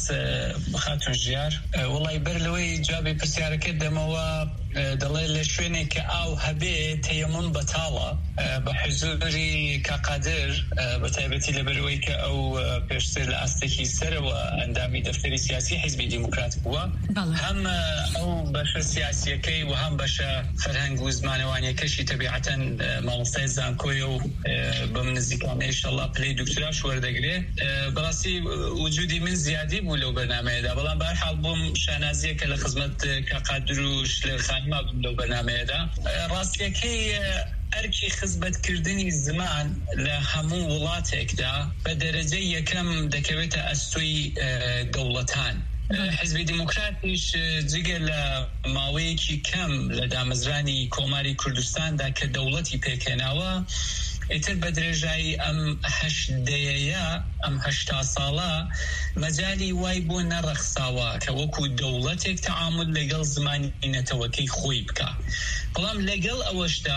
خاتون ژیار وڵی بەر لەوەی جوابی پرسیارەکەت دەمەوە دەڵێ لە شوێنێک کە ئاو هەبێ تەیەمون بەتاڵە بە حزوری کاقادر بە تایبەتی لەبەرەوەی کە ئەو پێشتر لە ئاستێکی سەرەوە ئەندامی دەفتەری سیاسی حیزبی دیموکرات بووە هەم ئەو بەشە سیاسیەکەی و هەم بەشە فەرهەنگ و زمانەوانیەکەشی تەبیعەتەن مامۆستای زانکۆیە و بەم نزیکانە ئینشەڵڵا پلەی دکتۆراش وەردەگرێ بەڕاستی وجودی من زیادی بوو لەو بەرنامەیەدا بەڵام بەرحاڵ بووم شانازیەکە لە خزمەت کاقادر و شلێرخانی ما بووم لەو بەرنامەیەدا ڕاستیەکەی ئەرکی خزمەتکردنی زمان لە هەموو وڵاتێکدا بە دەرەجەی یەکەم دەکەوێتە ئەستۆی دەوڵەتان حزبی دیموکراتیش جگە لە ماوەیەکی کەم لە دامەزرانی کۆماری کوردستاندا کە دەوڵەتی پێکێناوە ئیتر بە درێژایی ئەم هەشدەیە ئەم هەشتا ساڵە مەجای وای بۆ نەڕەخساوە کە وەکو دەوڵەتێک تەعامل لەگەڵ زمانی نەتەوەکەی خۆی بکە بەڵام لەگەڵ ئەوەشدا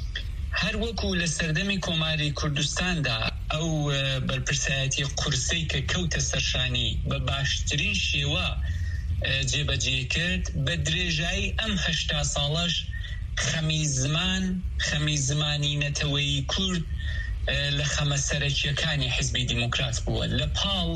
هەر وەکو لە سەردەمی کۆماری کوردستاندا ئەو بەرپرسایەتی قورسەی کە کەوتە سەرشانی بە باشترین شێوە جێبەجێ کرد بە درێژایی ئەم هەشتا ساڵەش خەمی زمانی نەتەوەی کورد لە خەمە سەرەکیەکانی حزبی دیموکرات بووە لە پاڵ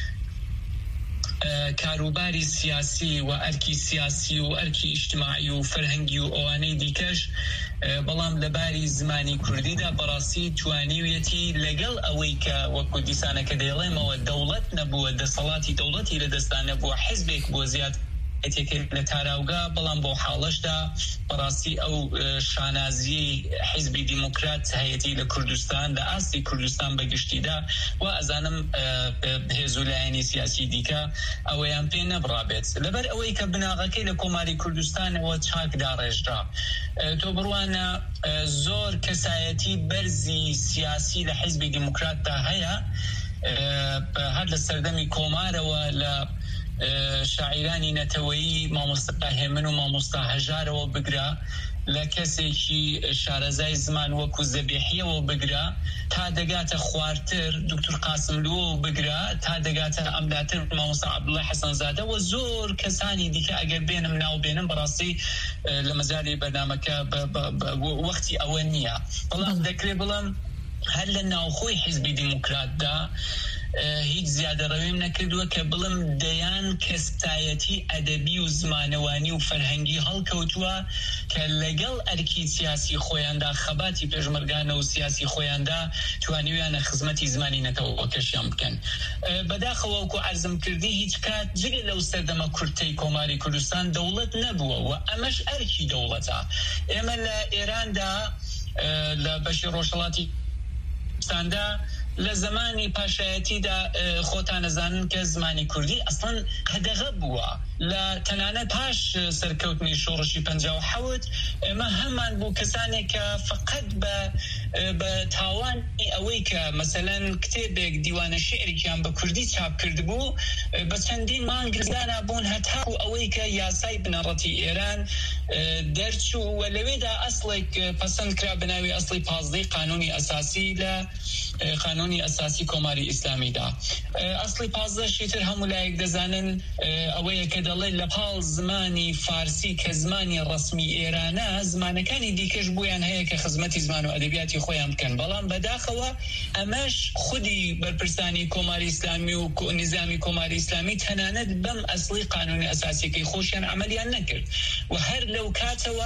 کاروباری سیاسی و ئەرکی سیاسی و ئەرکی ئیجتماعی و فەرهەنگی و ئەوانەی دیکەش بەڵام لەباری زمانی کوردیدا بەڕاستی توانیویەتی لەگەڵ ئەوەی کە وەکو دیسانەکە دەیڵێمەوە دەوڵەت نەبووە دەسەڵاتی دەوڵەتی لە دەستان نەبووە حیزبێک بۆ زیاد لە تاراوگا بەڵام بۆ حاڵشدا بەڕاستی ئەو شانازی حیزبی دیموکرات هەیەتی لە کوردستان لە ئاستی کوردستان بەگشتیدا و ئەزانم هێزولایەنی سیاسی دیکە ئەوەیان پێ نەبڕابێت لەبەر ئەوەی کە بناغەکەی لە کۆماری کوردستانەوە چاکدا ڕێژرا تۆ بڕوانە زۆر کەسایەتی بەرزی سیاسی لە حیزبی دیموکراتدا هەیە هەر لە سەردەمی کۆمارەوە لە شاعیرانی نەتەوەیی مامۆستا هێمن و مامۆستا هەژارەوە بگرا لە کەسێکی شارەزای زمان وەکو زەبیحیەوە بگرا تا دەگاتە خواردتر دکتور قاسملووە بگرا تا دەگاتە ئەملاتر مامۆستا عەبدوڵڵای حەسەنزادە و زۆر کەسانی دیکە ئەگەر بێنم ناو بێنم بەڕاستی لە مەجای بەرنامەکە وەختی ئەوە نییە بەڵام دەکرێت بڵم هەر لە ناوخۆی حیزبی دیموکراتدا هیچ زیادەڕەویم نەکردووە کە بڵم دەیان کەستایەتی ئەدەبی و زمانەوانی و فەرهەنگی هەڵکەوتووە کە لەگەڵ ئەرکی سیاسی خۆیاندا خەباتی پێشمەرگانە و سیاسی خۆیاندا توانیویانە خزمەتی زمانی نەتەوەکەشیان بکەن بەداخەوە وەکو عەرزم کردی هیچ کات جگە لەو سەردەمە کورتەی کۆماری کوردستان دەوڵەت نەبووە و ئەمەش ئەرکی دەوڵەتە ئێمە لە ئێراندا لە بەشی ڕۆژهەڵاتی کوردستاندا لە زمانی پاشایەتیدا خۆتان نەزانن کە زمانی کوردی ئەسڵەن هەدەغە بووە لە تەنانەت پاش سەرکەوتنی شۆڕشی 57 ئێمە هەمان بوو کەسانێک کە فقط بە تاوانی ئەوەی کە مەسەلەن کتێبێک دیوانە شعرێکیان بە کوردی چاپ کردبوو بە چەندین مانگ گرفتانە بوون هەتا ئەوەی کە یاسای بنەڕەتی ئێران دەرچوو و لەوێدا ئەسڵێک پەسەند کرا بناوی ئەسڵی 15 قانونی ئەساسی لە قانونی ئەساسی کۆماری ئیسلامیدا. ئەسڵی 15 شیتر هەموو لایەک دەزانن ئەوەیە کە دەڵێ لە پاڵ زمانی فارسی کە زمانی ڕسمی ئێرانە زمانەکانی دیکەش بویان هەیە کە خزمەتی زمان و ئەدەبیاتی خۆیان بکەن، بەڵام بەداخەوە ئەمەش خودی بەرپرسانی کۆماری ئیسلامی و نظامی کۆماری ئیسلامی تەنانەت بەم ئەسڵی قانونی ئەساسیەکەی خۆشیان عملیان نەکرد و هەر لەو کاتەوە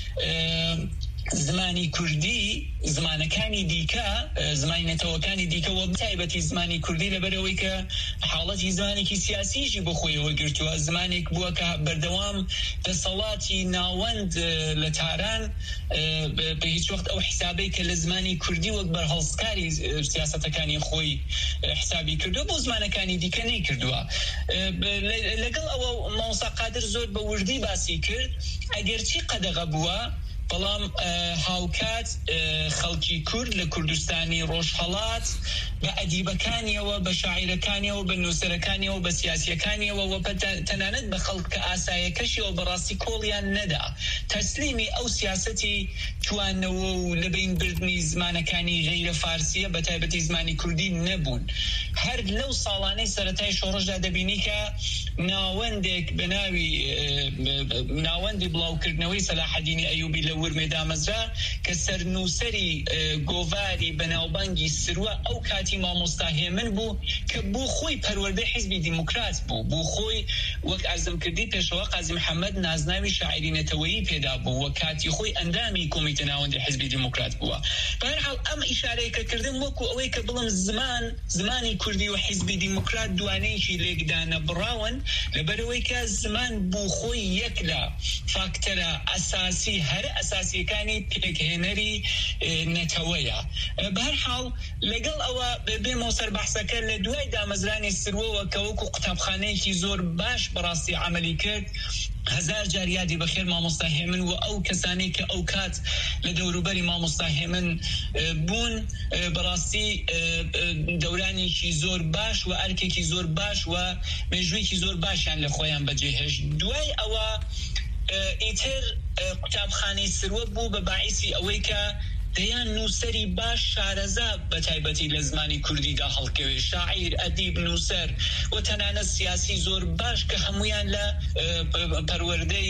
زمانی کوردی زمانەکانی دیکە زمانی نەتەوەکانی دیکەوە بتایبەتی زمانی کوردی لەبەرەوەی کە حاڵەتی زمانێکی سیاسیشی بۆ خۆیەوە گرتووە، زمانێک بووە کە بەردەوام دەسەڵاتی ناوەند لە تاران بە هیچ وەخت ئەو حسابەی کە لە زمانی کوردی وەک بەرهەڵسکاری سیاسەتەکانی خۆی حسابی کردووە بۆ زمانەکانی دیکە نەیکردووە. لەگەڵ ئەوە مامۆستا قادر زۆر بە وردی باسی کرد ئەگەرچی قەدەغە بووە بەڵام هاوکات خەڵکی کورد لە کوردستانی ڕۆژهەڵات بە ئەدیبەکانیەوە بە شاعیرەکانیەوە بە نووسەرەکانیەوە بە سیاسیەکانیەوە و تەنانەت بە خەڵکە ئاسایەکەشیەوە بەڕاستی کۆڵیان نەدا تەسلیمی ئەو سیاسەتی توانەوە و لە بینبردنی زمانەکانی غەیرە فارسیە بە تایبەتی زمانی کوردی نەبوون. هەر لەو ساڵانەی سەرەتای شۆڕشدا دەبینی کە ناوەندێک بە ناوی ناوەندی بڵاوکردنەوەی سەلاحەدینی ئەیوبی لە ورمێ دامەزرا کە سەرنووسەری گۆڤاری بەناوبانگی سروە ئەو کاتی مامۆستا هێمن بوو کە بۆ خۆی پەروەردەی حیزبی دیموکرات بوو، بۆ خۆی وەک ئەرزم کردی پێشەوە قازی محەممەد نازناوی شاعری نەتەوەیی پێدا بوو وە کاتی خۆی ئەندامی کۆمیتە ناوەندی حیزبی دیموکرات بووە. بەهەرحاڵ ئەم ئیشارەیەکە کردم وەکو ئەوەی کە بڵم زمانی کوردی و حیزبی دیموکرات دوانەیەکی لێکدانە بڕاون لەبەرەوەی کە زمان بۆ خۆی یەک لە فاکتەرە ئەساسی هەر ئەساسیەکانی پێکهێنەری نەتەوەیە. بەهەرحاڵ لەگەڵ ئەوە بێمەوە سەر بەحسەکە لە دوای دامەزرانی سروەوە کە وەکو قوتابخانەیەکی زۆر باش بەڕاستی عملی کرد هزار جار یادی بەخێر مامۆستا هێمن و ئەو کەسانی کە ئەو کات لە دەوروبەری مامۆستا هێمن بوون بەڕاستی دەورانێکی زۆر باش و ئەرکێکی زۆر باش و مێژوویەکی زۆر باشیان لە خۆیان بەجێهێشت. دوای ئەوە ئیتر قوتابخانەی سروە بوو بە باعیسی ئەوەی کە دەیان نووسەری باش شارەزا بە تایبەتی لە زمانی کوردیدا هەڵکەوێ شاعیر ئەدیب نووسەر و تەنانەت سیاسی زۆر باش کە هەمویان لە پەروەردەی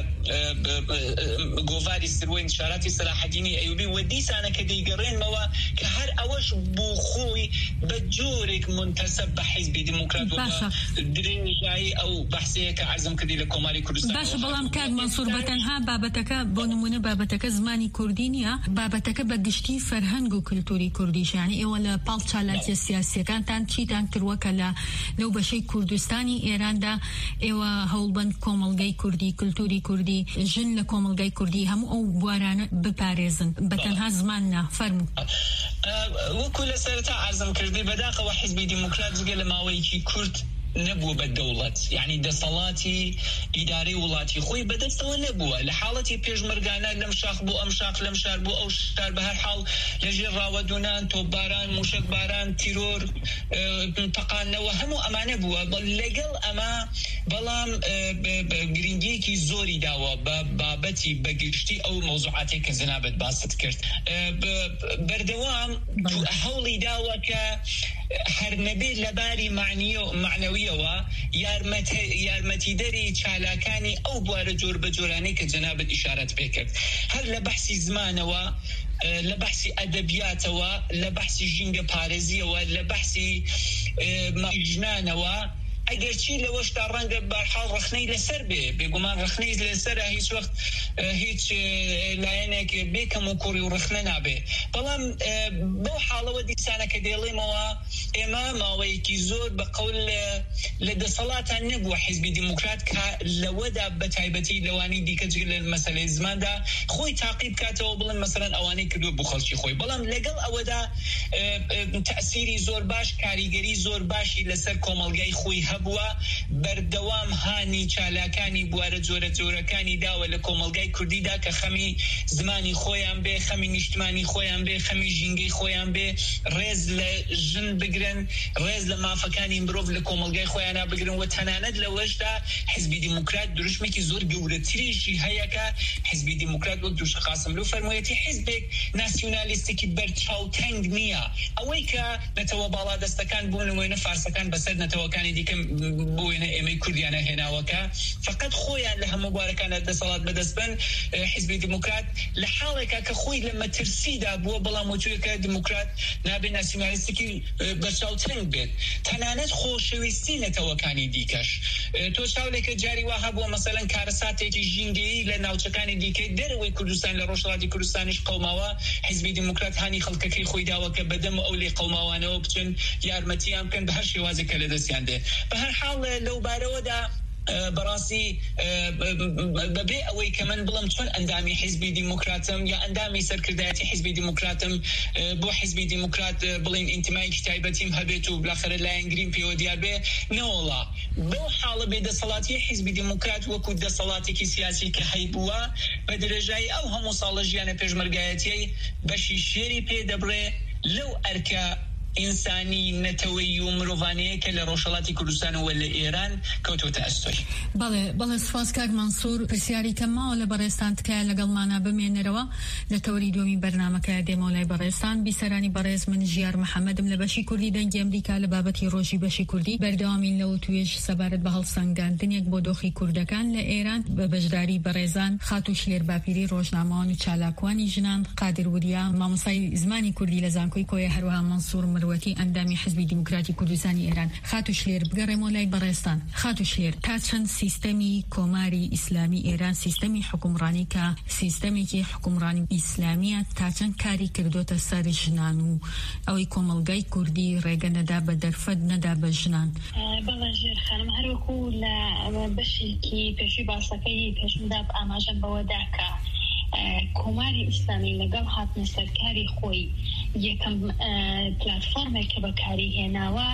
گۆڤاری سروە انتشاراتی سەلاحەدینی ئەیوبی و دیسانە کە دەیگەڕێنمەوە کە هەر ئەوەش بۆ خۆی بە جۆرێک منتەسەب بە حیزبی دیموکرات و درێژایی ئەو بەحسەیە کە عەرزم کردی لە کۆماری کوردستان. باشە بەڵام کار مەنسوور بەتەنها بابەتەکە بۆ نمونە بابەتەکە زمانی کوردی نییە، بابەتەکە بە گشتی فەرهەنگ و کلتوری کوردیش، یعنی ئێوە لە پاڵ چالاکیە سیاسیەکانتان چیتان کردووە کە لەو بەشەی کوردستانی ئێراندا ئێوە هەوڵبەند کۆمەڵگەی کوردی کلتوری کوردی ژن لە کۆمەڵگەی کوردی هەموو ئەو بوارانە بپارێزن بەتەنها زمان نافەرمو. وەکو لە سەرەتا عەرزم کردی بەداخەوە حیزبی دیموکرات جگە لە ماوەیەکی کورت نەبووە بە دەوڵەت، یعنی دەسەڵاتی ئیدارەی وڵاتی خۆی بەدەستەوە نەبووە لە حاڵەتی پێشمەرگانە لەم شاخ بۆ ئەم شاخ لەم شار بۆ ئەو شار بە هەر حاڵ لەژێر ڕاوەدونان تۆپباران موشک باران تیرۆر تەقانەوە هەموو ئەمانە بووە. لەگەڵ ئەمە بەڵام گرنگیەکی زۆری داوە بە بابەتی بەگشتی ئەو مەوزوعاتی کە جەنابەت باست کرد بەردەوام هەوڵی داوە کە هەر نەبێت لەباری معنەویەوە یارمەتیدەری چالاکانی ئەو بوارە جۆر بە جۆرانەی کە جەنابەت ئیشارەت پێ کرد، هەر لە بەحسی زمانەوە لە بەحسی ئەدەبیاتەوە لە بەحسی ژینگە پارێزیەوە لە بەحسی ژنانەوە ئەگەرچی لەوەشدا ڕەنگە بەرحاڵ ڕخنەی لەسەر بێگومان ڕخنەی لەسەرە هیچ وەخت هیچ لایەنێک بێکەم و کوڕی و ڕخنە نابێ بەڵام بەو حاڵەوە دیسانە کە دێڵێمەوە ئێمە ماوەیەکی زۆر بە قەول لە دەسەڵاتان نەبووە حیزبی دیموکرات کە لەوەدا بە تایبەتی لەوانی دیکە جگە لە مەسەلەی زماندا خۆی تاقیب کاتەوە بڵێن مەسەلەن ئەوانەی کردووە بۆ خەڵکی خۆی بەڵام لەگەڵ ئەوەدا تەأسیری زۆر باش کاریگەری زۆر باشی لەسەر کۆمەڵگای خۆی هەبووە بەردەوام هانی چالاکانی بوارە جۆرە جۆرەکانی داوە لە کۆمەڵگای کوردیدا کە خەمی زمانی خۆیان بێ خەمی نیشتمانی خۆیان بێ خەمی ژینگەی خۆیان بێ ڕێز لە ژن بگرن ڕێز لە مافەکانی مرۆڤ لە کۆمەڵگای خۆیانە بگرن و تەنانەت لەوەشدا حیزبی دیموکرات دروشمێکی زۆر گەورەتریشی هەیە کە حیزبی دیموکرات وەک دووش قاسملو فەرموویەتی حیزبێک ناسیۆنالیستێکی بەرچاوتەنگ نییە ئەوەی کە نەتەوە باڵا دەستەکان بوون وێنە فارسەکان بەسەر نەتەوەکانی دیکەم بۆ وێنە ئێمەی کوردیانە هێناوەکە فقط خۆیان لە هەموو بارەکانە دەسەڵات بەدەستبن حیزبی دیموکرات لە حاڵێکە کە خۆی لە مەترسیدا بووە بەڵام وەجوویەکە دیموکرات نابێ ناسیۆنالیستێکی بەرچاوتەنگ بێت تەنانەت خۆشەویستی نەتەوەکانی دیکەش تۆ چاولێکە جاری وا هەبووە مەسەلەن کارەساتێکی ژینگەیی لە ناوچەکانی دیکەی دەرەوەی کوردستان لە ڕۆژهەڵاتی کوردستانیش قەوماوە حیزبی دیموکرات هانی خەڵکەکەی خۆی داوە کە بەدەم ئەو لێ قەوماوانەوە بچن یارمەتیان بکەن بە هەر شێوازێکە لە دەستیان دێ بە هەر حاڵ لەو بارەوەدا بەڕاستی بەبێ ئەوەی کە من بڵم چۆن ئەندامی حیزبی دیموکراتم یا ئەندامی سەرکردایەتی حیزبی دیموکراتم بۆ حیزبی دیموکرات بڵین ئینتمایکی تایبەتیم هەبێت و بالاخره لایەنگریم پێوە دیار بێ نەوەڵا بەو حاڵە بێدەسەڵاتی حیزبی دیموکرات وەکو دەسەڵاتێکی سیاسی کە هەیبووە بە درێژایی ئەو هەموو ساڵە ژیانە پێشمەرگایەتی بەشی شێری پێ دەبڕێ لەو ئەرکە ئینسانی نەتەوەی و مرۆڤانەیە کە لە ڕۆژهەڵاتی کوردستان و لە ئێران کەوتوتە ئەستۆی. بەڵێ سوپاس کاک مەنسوور پرسیاری کە ماوە لە بەڕێستان تکایە لەگەڵمانە بمێنەرەوە لە تەوەری دووەمی بەرنامەکە دێمەوە لای بەڕێستان بیسەرانی بەڕێز من ژیار محەممەدم لە بەشی کوردی دەنگی ئەمریکا لە بابەتی ڕۆژی بەشی کوردی بەردەوامین لەوە توێژ سەبارەت بە هەڵسەنگاندنێک بۆ دۆخی کوردەکان لە ئێران بە بەشداری بەڕێزان خاتوش لێرباپیری ڕۆژنامەوان و چالاکوانی ژنان قادر وریا مامۆستای زمانی کوردی لە زانکۆی کۆیە هەروەها مەنسوور مروەتی ئەندامی حزبی دیموکراتی کوردستانی ئێران خاتوش لێر بگەڕێمەوە لای بەڕێستان خاتوش لێر تا چەند سیستەمی کۆماری ئیسلامی ئێران سیستەمی حکومڕانی کە سیستەمێکی حکومڕانی ئیسلامیە تا چەند کاری کردوتە سەر ژنان و ئەوەی کۆمەڵگای کوردی ڕێگە نەدا بە دەرفەت نەدا بە ژنان بەڵێ ژێر خانم هەروەکو لە بەشێکی پێشووی باسەکەی پێشمدا ئاماژەم بەوەدا کە کۆماری ئیسلامی لەگەڵ هاتنە سەرکاری خۆی یەکەم پلاتفۆرمێک کە بەکاری هێناوە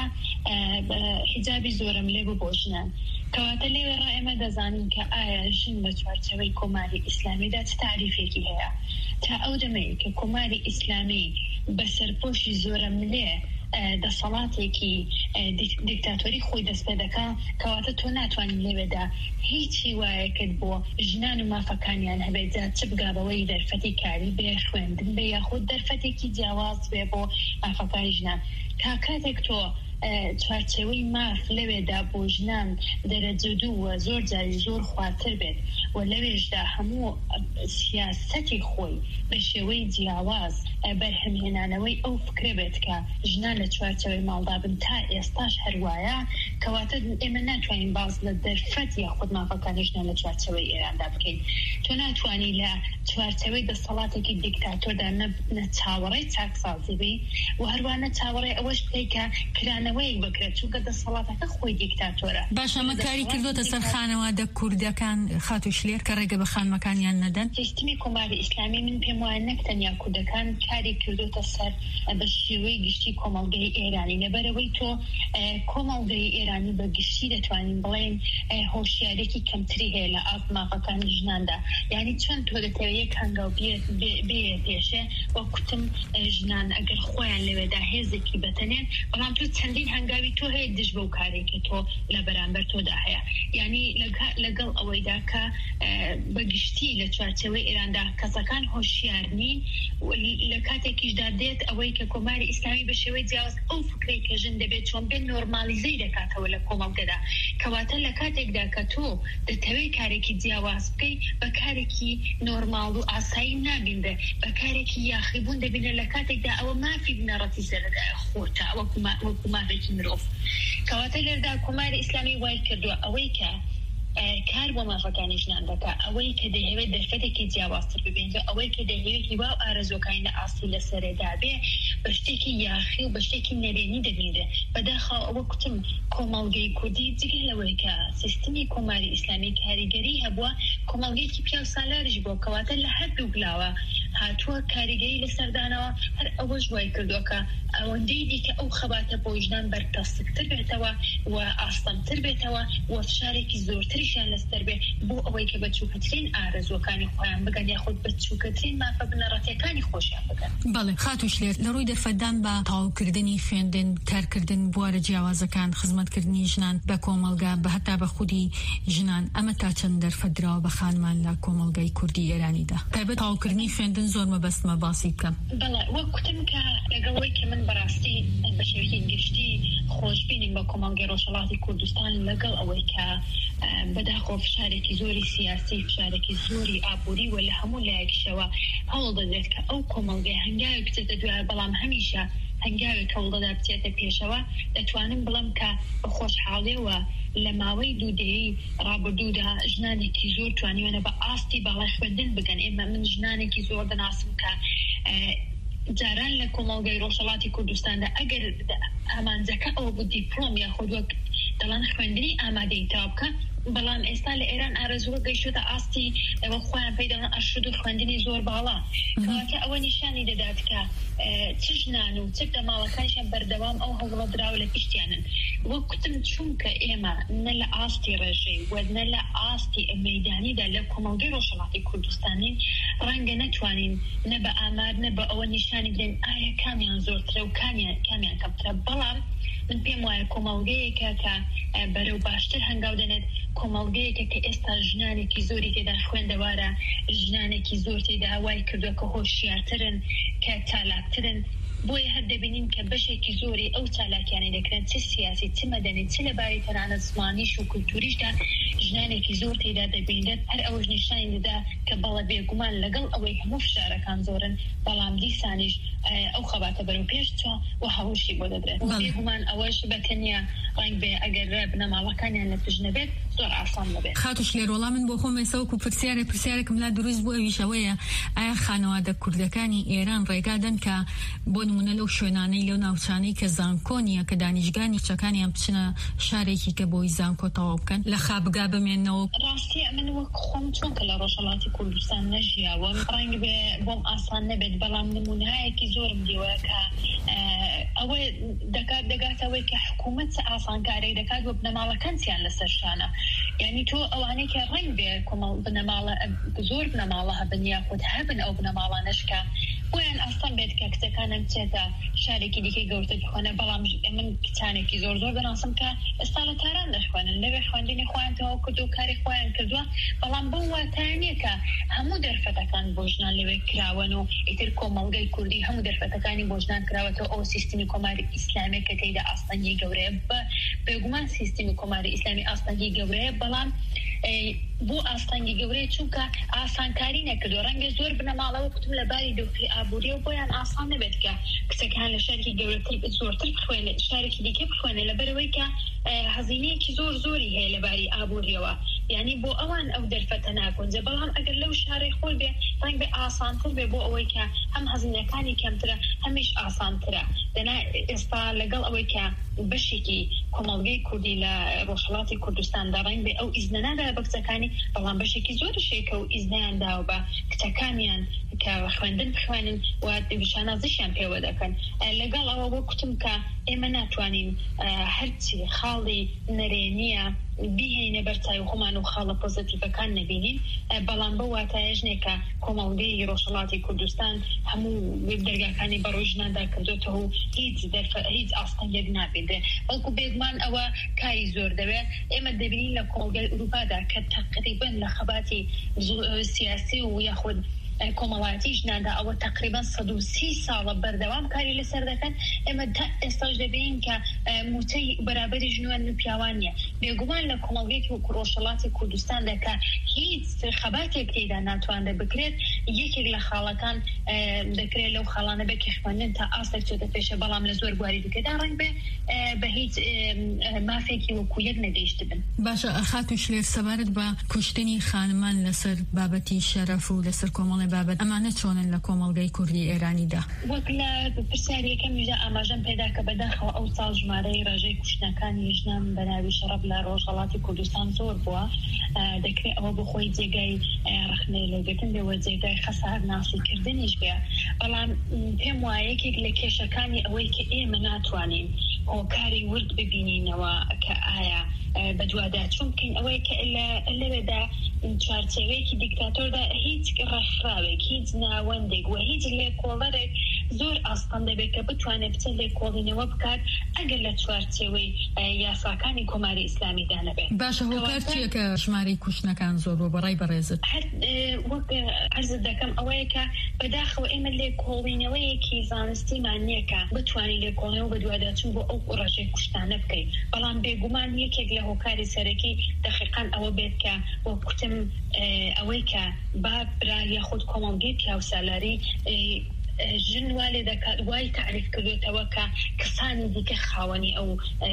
حیجابی زۆرم لێ بۆ ژنان کەواتە لێوێ ئێمە دەزانین کە ئایا ژن بە چوارچەوەی کۆماری ئیسلامیدا چ تعریفێکی هەیە تا ئەو دەمەیە کە کۆماری ئیسلامی بەسەرپۆشی زۆرم لێ دەسەڵاتێکی دیکتاتۆری خۆی دەست پێ دەکا کەواتە تۆ ناتوانین لێوێدا هیچی وایەکرد بۆ ژنان و مافەکانیان هەبێت جا چ بگابەوەی دەرفەتی کاری بێ خوێندن بێ یاخود دەرفەتێکی جیاواز بێ بۆ مافەکانی ژنان تا کاتێک تۆ چوارچێوەی ماف لەوێدا بۆ ژنان دەرەجەدووە زۆر جاری زۆر خواتر بێت و لەوێشدا هەموو سیاسەتی خۆی بە شێوەی جیاواز بەرهەمهێنانەوەی ئەو فکرە بێت کە ژنان لە چوارچێوەی ماڵدا بن تا ئێستاش هەروایە کەواتە ئێمە ناتوانین باز لە دەرفەت یاخود مافەکانی ژنان لە چوارچێوەی ئێراندا بکەین تۆ ناتوانی لە چوارچێوەی دەسەڵاتێکی دیکتاتۆردا نە چاوەڕێی چاکسازی بی و هەروانە چاوەڕێی ئەوەش بکەی کە کرانەوەیەک بکرێت چونکە دەسەڵاتەکە خۆی دیکتاتۆرە باش ئەمە کاری کردوتە سەر خانەوادە کوردەکان خاتوش لێر کە ڕێگە بە خانمەکانیان نەدەن سیستمی کۆماری ئیسلامی من پێم وایە نەک تەنیا کوردەکان کاری کردوتە سەر بە شێوەی گشتی کۆمەڵگەی ئێرانی لەبەرەوەی تۆ کۆمەڵگەی ئێرانی بە گشتی دەتوانین بڵێن هۆشیارێکی کەمتری هەیە لە ئاز مافەکانی ژناندا یعنی چۆن تۆ دەتەوێت یەک هەنگاو بێ پێشێ وە کوتم ژنان ئەگەر خۆیان لەوێدا هێزێکی بەتەنێن بەڵام تۆ چەندین هەنگاوی تۆ هەیە دژ بەو کارێکە تۆ لە بەرامبەر تۆدا هەیە یعنی لەگەڵ ئەوەیدا کە بەگشتی لە چوارچێوەی ئێراندا کەسەکان هۆشیار نین لە کاتێکیشدا دێت ئەوەی کە کۆماری ئیسلامی بە شێوەی جیاواز ئەو فکرەی کە ژن دەبێت چۆن بێت نۆرمالیزەی دەکاتەوە لە کۆمەڵگەدا کەواتە لە کاتێکدا کە تۆ دەتەوێت کارێکی جیاواز بکەی بە کارێکی نۆرمال و ئاسایی نابیندە بە کارێکی یاخیبوون دەبینێت لە کاتێکدا ئەوە مافی بنەڕەتی سەر خۆتە وەکو مافێکی مرۆڤ کەواتە لێردا کۆماری ئیسلامی وای کردووە ئەوەی کە کار بۆ مافەکانی ژنان دەکات ئەوەی کە دەهەوێت دەرفەتێکی جیاوازتر ببێنێت ئەوەی کە دەهەوێت هیوا و ئارەزۆکانی لە ئاستی لەسەرێدا بێ بە شتێکی یاخی و بە شتێکی نەرێنی دەبینێت بەداخەوە ئەوە کوتم کۆمەڵگەی کوردی جگە لەوەی کە سیستمی کۆماری ئیسلامی کاریگەری هەبووە کۆمەڵگەیەکی پیا و سالاریش بۆ کەواتە لە هەردوو گلاوە هاتووە کاریگەری لەسەردانەوە هەر ئەوەش وای کردووە کە ئەوەندەی دیکە ئەو خەباتە بۆ ژنان بەرتەستکتر بێتەوە و ئاستەمتر بێتەوە و فشارێکی زۆرتریشیان لەسەر بێ بۆ ئەوەی کە بەچووکەترین ئارەزوەکانی خۆیان بگەن یاخود بەچووکەترین مافە بنەڕەتیەکانی خۆشیان بگەن. بەڵێ خاتوش لێر لە ڕووی دەرفەتدان بە تاواوکردنی خوێندن کارکردن بوارە جیاوازەکان خزمەتکردنی ژنان بە کۆمەلگا بە هەتا بە خودی ژنان ئەمە تا چەند دەرفەتدراوە بە خانمان لە کۆمەلگای کوردی ئێرانیدا تایبەت تاواوکردنی خوێندن زۆر مەبەستمە باسی بکەم. بەڵێ وەک کوتم کە لەگەڵەوەی کە من بەڕاستی بە شێوەیەکی گشتی خۆشببینیم بە کۆمەلگەی ڕۆژهەڵاتی کوردستان لەگەڵ ئەوەی کە بەداخۆ فشارێکی زۆری سیاسی فشارێکی زۆری ئابووری و لە هەموو لایەکشەوە هەوڵ دەدرێت کە ئەو کۆمەلگەی هەنگاوی بچێتە دوای بەڵام هەمیشە هەنگاوی هەوڵدەدا بچێتە پێشەوە دەتوانم بڵم کە بە خۆشحاڵیەوە لە ماوەی دوودەیەی ڕابردوودا ژنانێکی زۆر توانیوێنە بە ئاستی باڵای خوێندن بگەن ئێمە من ژنانێکی زۆر دەناسم کە جاران لە کۆمەلگەی ڕۆژهەڵاتی کوردستاندا ئەگەر ئامانجەکە ئەوە بوو دیپلۆم یاخود وەک دەڵان خوێندنی ئامادەی تاو بکە بەڵام ئێستا لە ئێران ئارەزووە گەیشتە ئاستی ئەوە خۆیان پێی دەڵێن ئەشود و خوێندنی زۆر باڵا کەواتە ئەوە نیشانی دەدات کە چ ژنان و چ دەماڵەکانیشان بەردەوام ئەو هەوڵە دراوە لە پیشتیانن وەک کوتم چونکە ئێمە نە لە ئاستی ڕێژەی و نە لە ئاستی مەیدانیدا لە کۆمەلگەی ڕۆژهەڵاتی کوردستانین ڕەنگە نەتوانین نە بە ئامار نە بە ئەوە نیشانی بدەین ئایا کامیان زۆرترە و کامیان کەمترە بەڵام من پێم وایە کۆمەلگەیەکە کە بەرەو باشتر هەنگاو دەنێت کۆمەلگەیەکە کە ئێستا ژنانێکی زۆری تێدا خوێندەوارە ژنانێکی زۆر تێدا وای کردووە کە هۆشیارترن کە چالاکترن بۆیە هەر دەبینین کە بەشێکی زۆری ئەو چالاکیانی دەکرێن چ سیاسی چ مەدەنی چ لەباری تەنانەت زمانیش و کولتوریشدا ژنانێکی زۆر تێدا دەبینێت هەر ئەوەش نیشانی دەدا کە بەڵە بێگومان لەگەڵ ئەوەی هەموو فشارەکان زۆرن بەڵام دیسانیش ئەو خەباتە بەرەو پێش چوە و هەوشی بۆ دەدرێت بێگومان ئەوەش بەتەنیا ڕنگ بێ ئەگەر بنەماڵەکانیان لە پشت نەبێت زۆر ئاسان نەبێت. خاتوش لێر وەڵام من بۆ خۆم ێسەوەکو پرسیارێکم لا دروست بوو ئەویشەوەیە ئایا خانەوادە کوردەکانی ئێران ڕێگادەن کە بۆ نمونە لەو شوێنانەی لەو ناوچانەی کە زانکۆنیە کە دانیشتگانی چەکانیان بچنە شارێکی کە بۆی زانکۆ تەواو بکەن لە خابگا بمێنەوە. ڕاستی من وەک خۆم چونکە لە ڕۆژهەڵاتی کوردستان نەژیاوە ڕەنگ بێ بۆم ئاسان نەبێت بەڵام نمونەیەکی زۆرم دیوە کە ئەوە دەگاتەوەی کە حکوومەت ئاسانکارێک دەکات بۆ بنەماڵەکانیان لەسەر شانە یعنی تۆ ئەوانەی کە ڕنگ بێ بنەماڵە زۆر بنەماڵە هەبن یاخود هەبن ئەو بنەماڵانەشکە بۆیان ئاسان بێت کە کچەکانم بچێتە شارێکی دیکەی گەورتر بخۆنە بەڵام من کچانێکی زۆر دەناسم کە ئێستا لە تاران دەخوێنن لەوێ خوێندنی خۆیان تەواو کردو و کاری خۆیان کردووە بەڵام بەو واتایانە کە هەموو دەرفەتەکان بۆ ژنان لەوێ کراون و ئیتر کۆمەلگەی کوردی هەموو دەرفەتەکانی بۆ ژنان کراوەتەوە ئەو سیستمی کۆماری ئیسلامی کە تێیدا ئاستەنگی گەورەیە بێگومان سیستمی کۆماری ئیسلامی ئاستەنگی گەورەیە بەڵام بۆ ئاستەنگی گەورەیە چونکە ئاسانکاری نەکردو ڕەنگە زۆر بنەماڵەوە کوتم لەباری دۆخی ئابووری و بۆیان ئاسان نەبێت کە کچەکان لە شارێکی گەورەتر زۆرتر بخوێنێ شارێکی دیکە بخوێنێ لەبەرەوەی کە هەزینەیەکی زۆری هەیە لەباری ئابووریەوە یعنی بۆ ئەوان ئەو دەرفەتە ناکۆنجە بەڵام ئەگەر لەو شارەی خۆی بێ ڕەنگ بێ ئاسانتر بێ بۆ ئەوەی کە هەم هەزینەکانی کەمترە هەمیش ئاسانترە دەنا ئێستا لەگەڵ ئەوەی کە بەشێکی کۆمەلگەی کوردی لە ڕۆژهەڵاتی کوردستاندا ڕەنگ بێ ئەو ئیزنە نادا بە کچەکانی بەڵام بەشێکی زۆرشێکە و ئیزنیان داوە بە کچەکانیان کە خوێندن بخوێنن و شانازیشیان پێوە دەکەن لەگەڵ ئەوە بۆ کوتم کە ئێمە ناتوانین هەرچی خاڵی نەرێنیە بیهێنە بەرچاوی خۆمان و خاڵە پۆزیتیڤەکان نەبینین بەڵام بە واتایەژنێکە کۆمەڵگەی ڕۆژهەڵاتی کوردستان هەموو دەرگاکانی بە ڕۆژنادا کردوتەوە و هیچ ئاستەنگێک نابێت بەڵکو بێگومان ئەوە کاری زۆر دەوێت ئێمە دەبینین لە کۆمەڵگەی ئوروپادا کە تقریباً لە خەباتی سیاسی و یاخود کۆمەڵایەتی ژناندا ئەوە تقریبا 130 ساڵە بەردەوام کاری لەسەر دەکەن ئێمە ئێستاش دەبین کە موچەی بەرابەری ژنوان و پیاوان نیە بێگومان لە کۆمەڵگەیەکی وەکو ڕۆژهەڵاتی کوردستان دەکە هیچ خەباتێک تێدا ناتوانێت بکرێت یەکێک لە خاڵەکان دەکرێت لەو خاڵانە بێ کە خوێندن تا ئاستێک چۆتە پێشە بەڵام لە زۆر بواری دیکەدا ڕەنگ بێ بە هیچ مافێکی وەکو یەک نەگەیشت بن. باشە خاتوشلێر سەبارەت بە کوشتنی خانمان لەسەر بابەتی شەرەف و لەسەر کۆمەڵی بابەت ئەمانە چۆنن لە کۆمەڵگەی کوردی ئێرانیدا؟ وەک لە پرسیارەکەم ویژە ئاماژەم پێدا کە بەداخەوە ئەو ساڵ ژمارەی ڕێژەی کوشتنەکانی ژنان بە ناوی شەرەف لە ڕۆژهەڵاتی کوردستان زۆر بووە. دەکرێت ئەوە بخۆی جێگای ڕخنەی لەگەتن بێەوە جێگای خەسار ناسیکردنیش بێ، بەڵام پێم وایە یەکێک لە کێشەکانی ئەوەی کە ئێمە ناتوانین هۆکاری ورد ببینینەوە کە ئایا بەدووادا چون بکەین ئەوەی کە لەوێدا چارچێوەیەکی دیکتاتۆردا هیچ ڕەخراوێک هیچ ناوەندێک و هیچ لێکۆڵەرێک زۆر ئاسان دەبێت کە بتوانێت بچێت لێکۆڵینەوە بکات ئەگەر لە چوارچێوەی یاساکانی کۆماری ئیسلامیدا نەبێت. باشە هۆکار چییە کە ژمارەی کوشتنەکان زۆر بۆ بەڕای بەڕێزت؟ وەک عەرزت دەکەم ئەوەیە کە بەداخەوە ئێمە لێکۆڵینەوەیەکی زانستیمان نییە کە بتوانین لێکۆڵینەوە بەدووادا چون بۆ ئەو ڕێژەی کوشتانە بکەین، بەڵام بێگومان یەکێک لە هۆکاری سەرەکی دقیقاً ئەوە بێت کە بۆ کوتم ئەوەی کە با برا یاخود کۆمەڵگەی پیاوسالاری ژن والێ دەکات وای تعریف کردوێتەوە کە کەسانی دیکە خاوەنی ئەو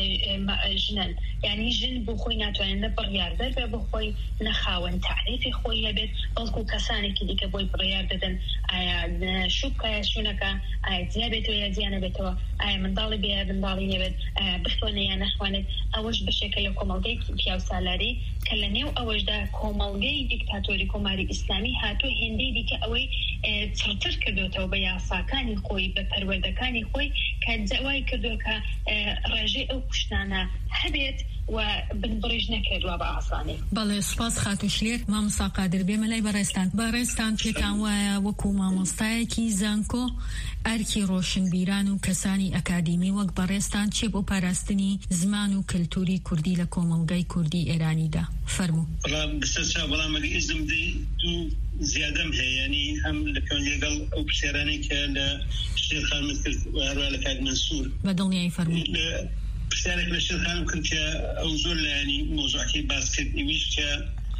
ژنن، یعنی ژن بۆ خۆی ناتوانێت نە بڕیاردەر بێ بۆ خۆی نەخاوەن تعریفی خۆی هەبێت، بەڵکو کەسانێکی دیکە بۆی بڕیار دەدەن ئایا شوبکە یا شوونەکە ئایا جیا بێتەوە یا جیا نەبێتەوە، ئایا منداڵی بێ یا منداڵی نەبێت، بخوێنە یا نەخوانێت. ئەوەش بەشێکە لە کۆمەڵگەی پیاوسالاری کە لە نێو ئەوەشدا کۆمەڵگەی دیکتاتۆری کۆماری ئیسلامی هاتووە هێندەی دیکە ئەوەی چڕتر کردوێتەوە بە یاساکانی خۆی بە پەروەردەکانی خۆی کە جەوای کردووە کە ڕێژەی ئەو کوشتانە هەبێت و بنبڕیژ نەکردووە بە ئاسانی. بەڵێ سوپاس خاتوشلێر. مامۆستا قادر بێمە لای بەڕێستان پێتان وایە وەکو مامۆستایەکی زانکۆ ئەرکی ڕۆشنبیران و کەسانی ئەکادیمی وەک بەڕێستان چێ بۆ پاراستنی زمان و کلتوری کوردی لە کۆمەڵگەی کوردی ئێرانیدا؟ فەرموو. بەڵام ئەگە ئیزم دوو زیادەم هەیە، ینی هەم لە پێوەند لەگەڵ ئەو پرسیارانەی کە لە شێرخانم کرد هەروە لە کاک مەنسوور بەدڵنیایی فەرموو. پرسیارێک لە شێرخانم کرد کە ئەو زۆر لە ینی مۆزوعەکەی باس کرد ئیویش کە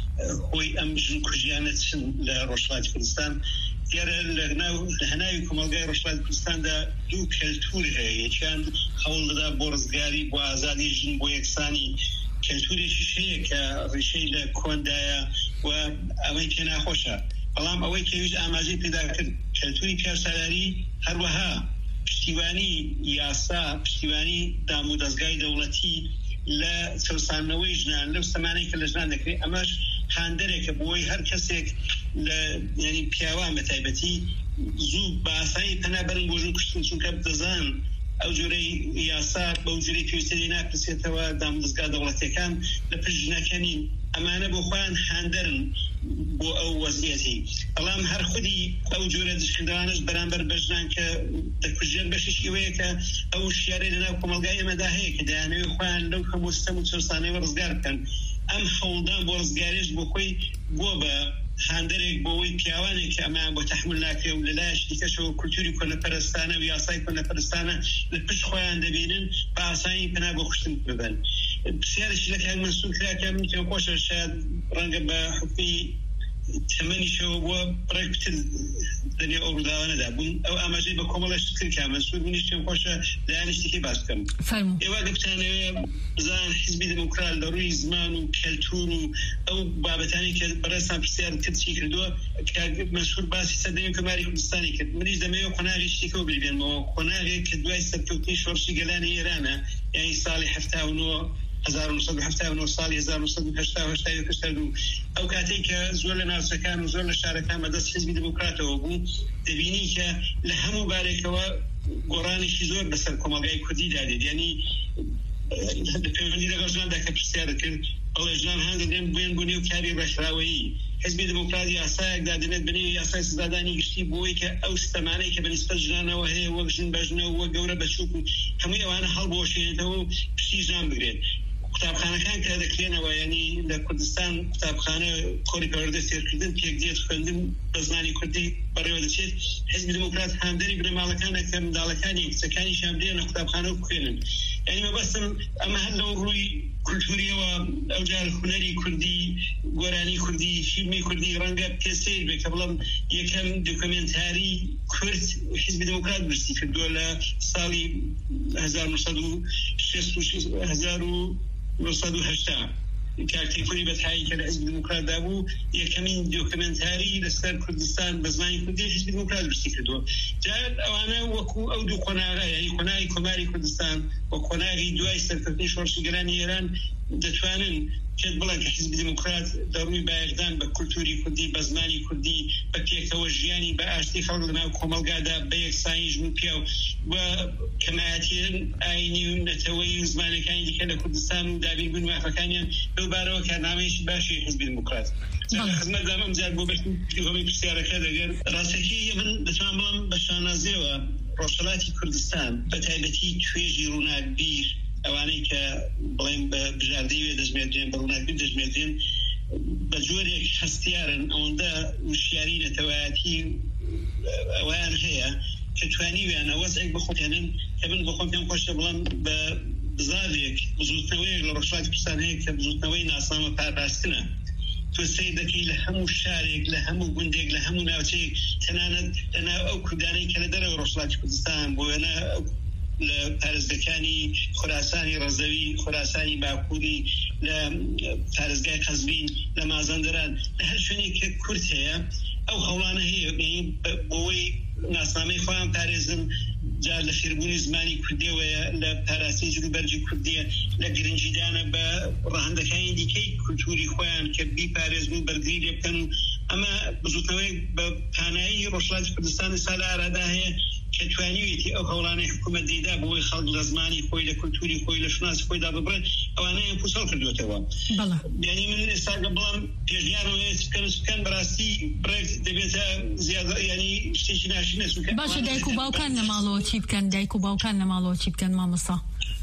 خۆی ئەم ژن کوژیانە چن لە ڕۆژهەڵاتی کوردستان. دیارە لە هەناوی کۆمەڵگای ڕۆژهەڵاتی کوردستاندا دوو کەلتور هەیە، یەکیان هەوڵ دەدا بۆ ڕزگاری بۆ ئازادی ژن بۆ یەکسانی، کەلتورێکیش هەیە کە ڕیشەی لە کۆندایە و ئەوەی پێ ناخۆشە، بەڵام ئەوەی کەویش ئاماژەی پێدا کرد کەلتوری پیاسالاری هەروەها پشتیوانی یاسا پشتیوانی دام و دەستگای دەوڵەتی لە چەسانەوەی ژنان لەو سەمانەی کە لە ژنان دەکرێت. ئەمەش هاندەرێکە بۆی هەر کەسێک لە ینی پیاوان بە تایبەتی زوو بە ئاسایی پەنابەرن بۆ ژن کوشتن، چونکە دەزان ئەو جۆرەی یاسا بەو جۆرەی پێویستی ناپرسێتەوە دام و دەستگا دەوڵەتیەکان لە پشت ژنەکەنین، ئەمانە بۆ خۆیان هاندەرن بۆ ئەو وەزعیەتی. بەڵام هەر خودی ئەو جۆرە دشکردوانش بەرامبەر بە ژنان کە دەکوژێن بەشیشی وەیە کە ئەو شیارەی لەناو کۆمەڵگای ئێمەدا هەیە کە دەیانەوێت خۆیان لەو هەموو ستەم و چەسانەوە ڕزگار بکەن. ئەم هەوڵدان بۆ ڕزگاریش بۆ خۆی بۆ بە هاندەرێک بۆەوەی پیاوانێک کە ئەمان بۆ تەحمل ناکرێ و لەلایەش دیکەشەوە کولتوری کۆنەپەرستانە و یاسای کۆنەپەرستانە لە پشت خۆیان دەبینن بە ئاسایی پەنا بۆ کوشتن ببن. پرسیارێکی لە کاک مەنسوور کرا کە من پێم خۆشە شاید ڕەنگە بە حکمی تەمەنیشەوە بۆ ڕێکتر دەنێ ئەو ڕووداوانەدا بوون ئەو ئاماژەی بە کۆمەڵەش کرد کاک مەنسوور منیش پێم خۆشە لایەن شتێکی باس بکەم. ئێوە گفتانەوێ بزان حیزبی دموکرات لە ڕووی زمان و کەلتور و ئەو بابەتانی کە بەڕێستان پرسیار کرد چی کردووە کاک مەنسوور باسی سەردەمی کۆماری کوردستانی کرد. منیش دەمەوێت قۆناغی شتێکەوە ببێنمەوە، قۆناغێک کە دوای سەرکەوتنی شۆڕشی گەلانی ئێرانە، یعنی ساڵی 1979 ساڵی 1982 ئەو کاتێک کە زۆر لە ناوچەکان و زۆر لە شارەکان بەدەست حیزبی دموکراتەوە بوو، دەبینی کە لە هەموو بارێکەوە گۆڕانێکی زۆر بەسەر کۆمەڵگای کوردی دادێت. یعنی پەیوەندی لەگەڵ ژناندا کە پرسیار کرد ئەڵێ ژنان هەندێک بێن بۆ نێو کاری ڕێکخراوەیی. حیزبی دموکراتی یاسایەک دادنێت بنێو یاسای سزادانی گشتی بۆی کە ئەو ستەمانەی کە بەنسبەت ژنانەوە هەیە وەک ژن بەژنەوە وەک گەورە بەچووک و هەمووی ئەوانە هەڵبۆشێنێتەوە و پشتی ژنان بگرێت. قوتابخانەکان کە دەکرێنەوە، ینی لە کوردستان قوتابخانە کۆری پەروەردە فێرکردن پێک دێت خوێندن بە زمانی کوردی بەڕێوە دەچێت. حیزبی دموکرات هاندەری بنەماڵەکانە کە منداڵەکانی کچەکانیشان بدێنە قوتابخانە و بخوێنن. يعني ما بس أما هل لو روي كولتوري وأوجال هنري كردي قراني كردي فيلمي كردي رنجا بتسير بكبلم يكم دوكيومنتاري كرد حزب ديمقراط برسي في الدولة صالي 1980 كارتيفوني بتحاي كده حزب ديمقراط دابو يكمين دوكيومنتاري لسر كردستان بزماني كردي حزب ديمقراط برسي كردو جاء أنا وكو أو دو قناغا يعني قناغي كماري كردستان وقناغي دواي سركتني شورش جراني إيران دتوانن كد بلان كحزب ديمقراط ضروري باقدام بكولتوري كردي بزماني كردي بكيك توجياني باشتي خلقنا وكمالقادا بيك ساينج مبيو وكماتين آيني ونتوي زماني كان دي كده كردستان ودابين بن وافكانيان بارو كان عميش باشي حزب ديمقراط خدمت دامم زاد بو باش تقومي بسيارة كده غير راسكي من دتوان بشانازيو روشلاتي كردستان بتايبتي تويجي روناك بير اواني که بلين بجاردي دجميدين بروناك دجميدين بجوري هستيارن اوندا وشيارين تواتي اوان هي كتواني وانا وسعك بخوتن كمن بخوم كم خوش بلان بزاديك بزوتنوي لروشلات كردستان هيك بزوتنوي ناسامه پاراستنه تو سيدكي لهم الشارك لهم جندق لهم ناوتي تنانا انا او كداني كلا درو روشلات كردستان بو انا لپارێزگەکانی خوراسانی ڕەزەوی خوراسانی باکووری لە پارێزگای قەزوین لە مازەندەران لە هەر شوێنێک کە کورد هەیە ئەو هەوڵانە هەیە بۆی ناسنامەی خۆیان پارێزن جار لە فێربوونی زمانی کوردیەوەیە لە پاراستنی جلوبەرجی کوردیە لە گرنگیدانە بە ڕاهەندەکانی دیکەی کولتوری خۆیان کە بیپارێزن و بەرگری لێ بکەن و ئەمە بزوتنەوەی بە پانایی ڕۆژهەڵاتی کوردستانی ساڵە ئارادا هەیە كتوانيتي أو هولاني حكومة ديدا بوي خلق لزماني خوي لكولتوري خوي لشناس خوي دا ببرن أوانا ينفوسال كردوتوا يعني من الإستاق بلان بيجيانو يسكن براسي بريك دبيتا زيادة يعني شتيش ناشينة باشا دايكو باوكان نمالو تشيبكن دايكو باوكان نمالو تشيبكن مامسا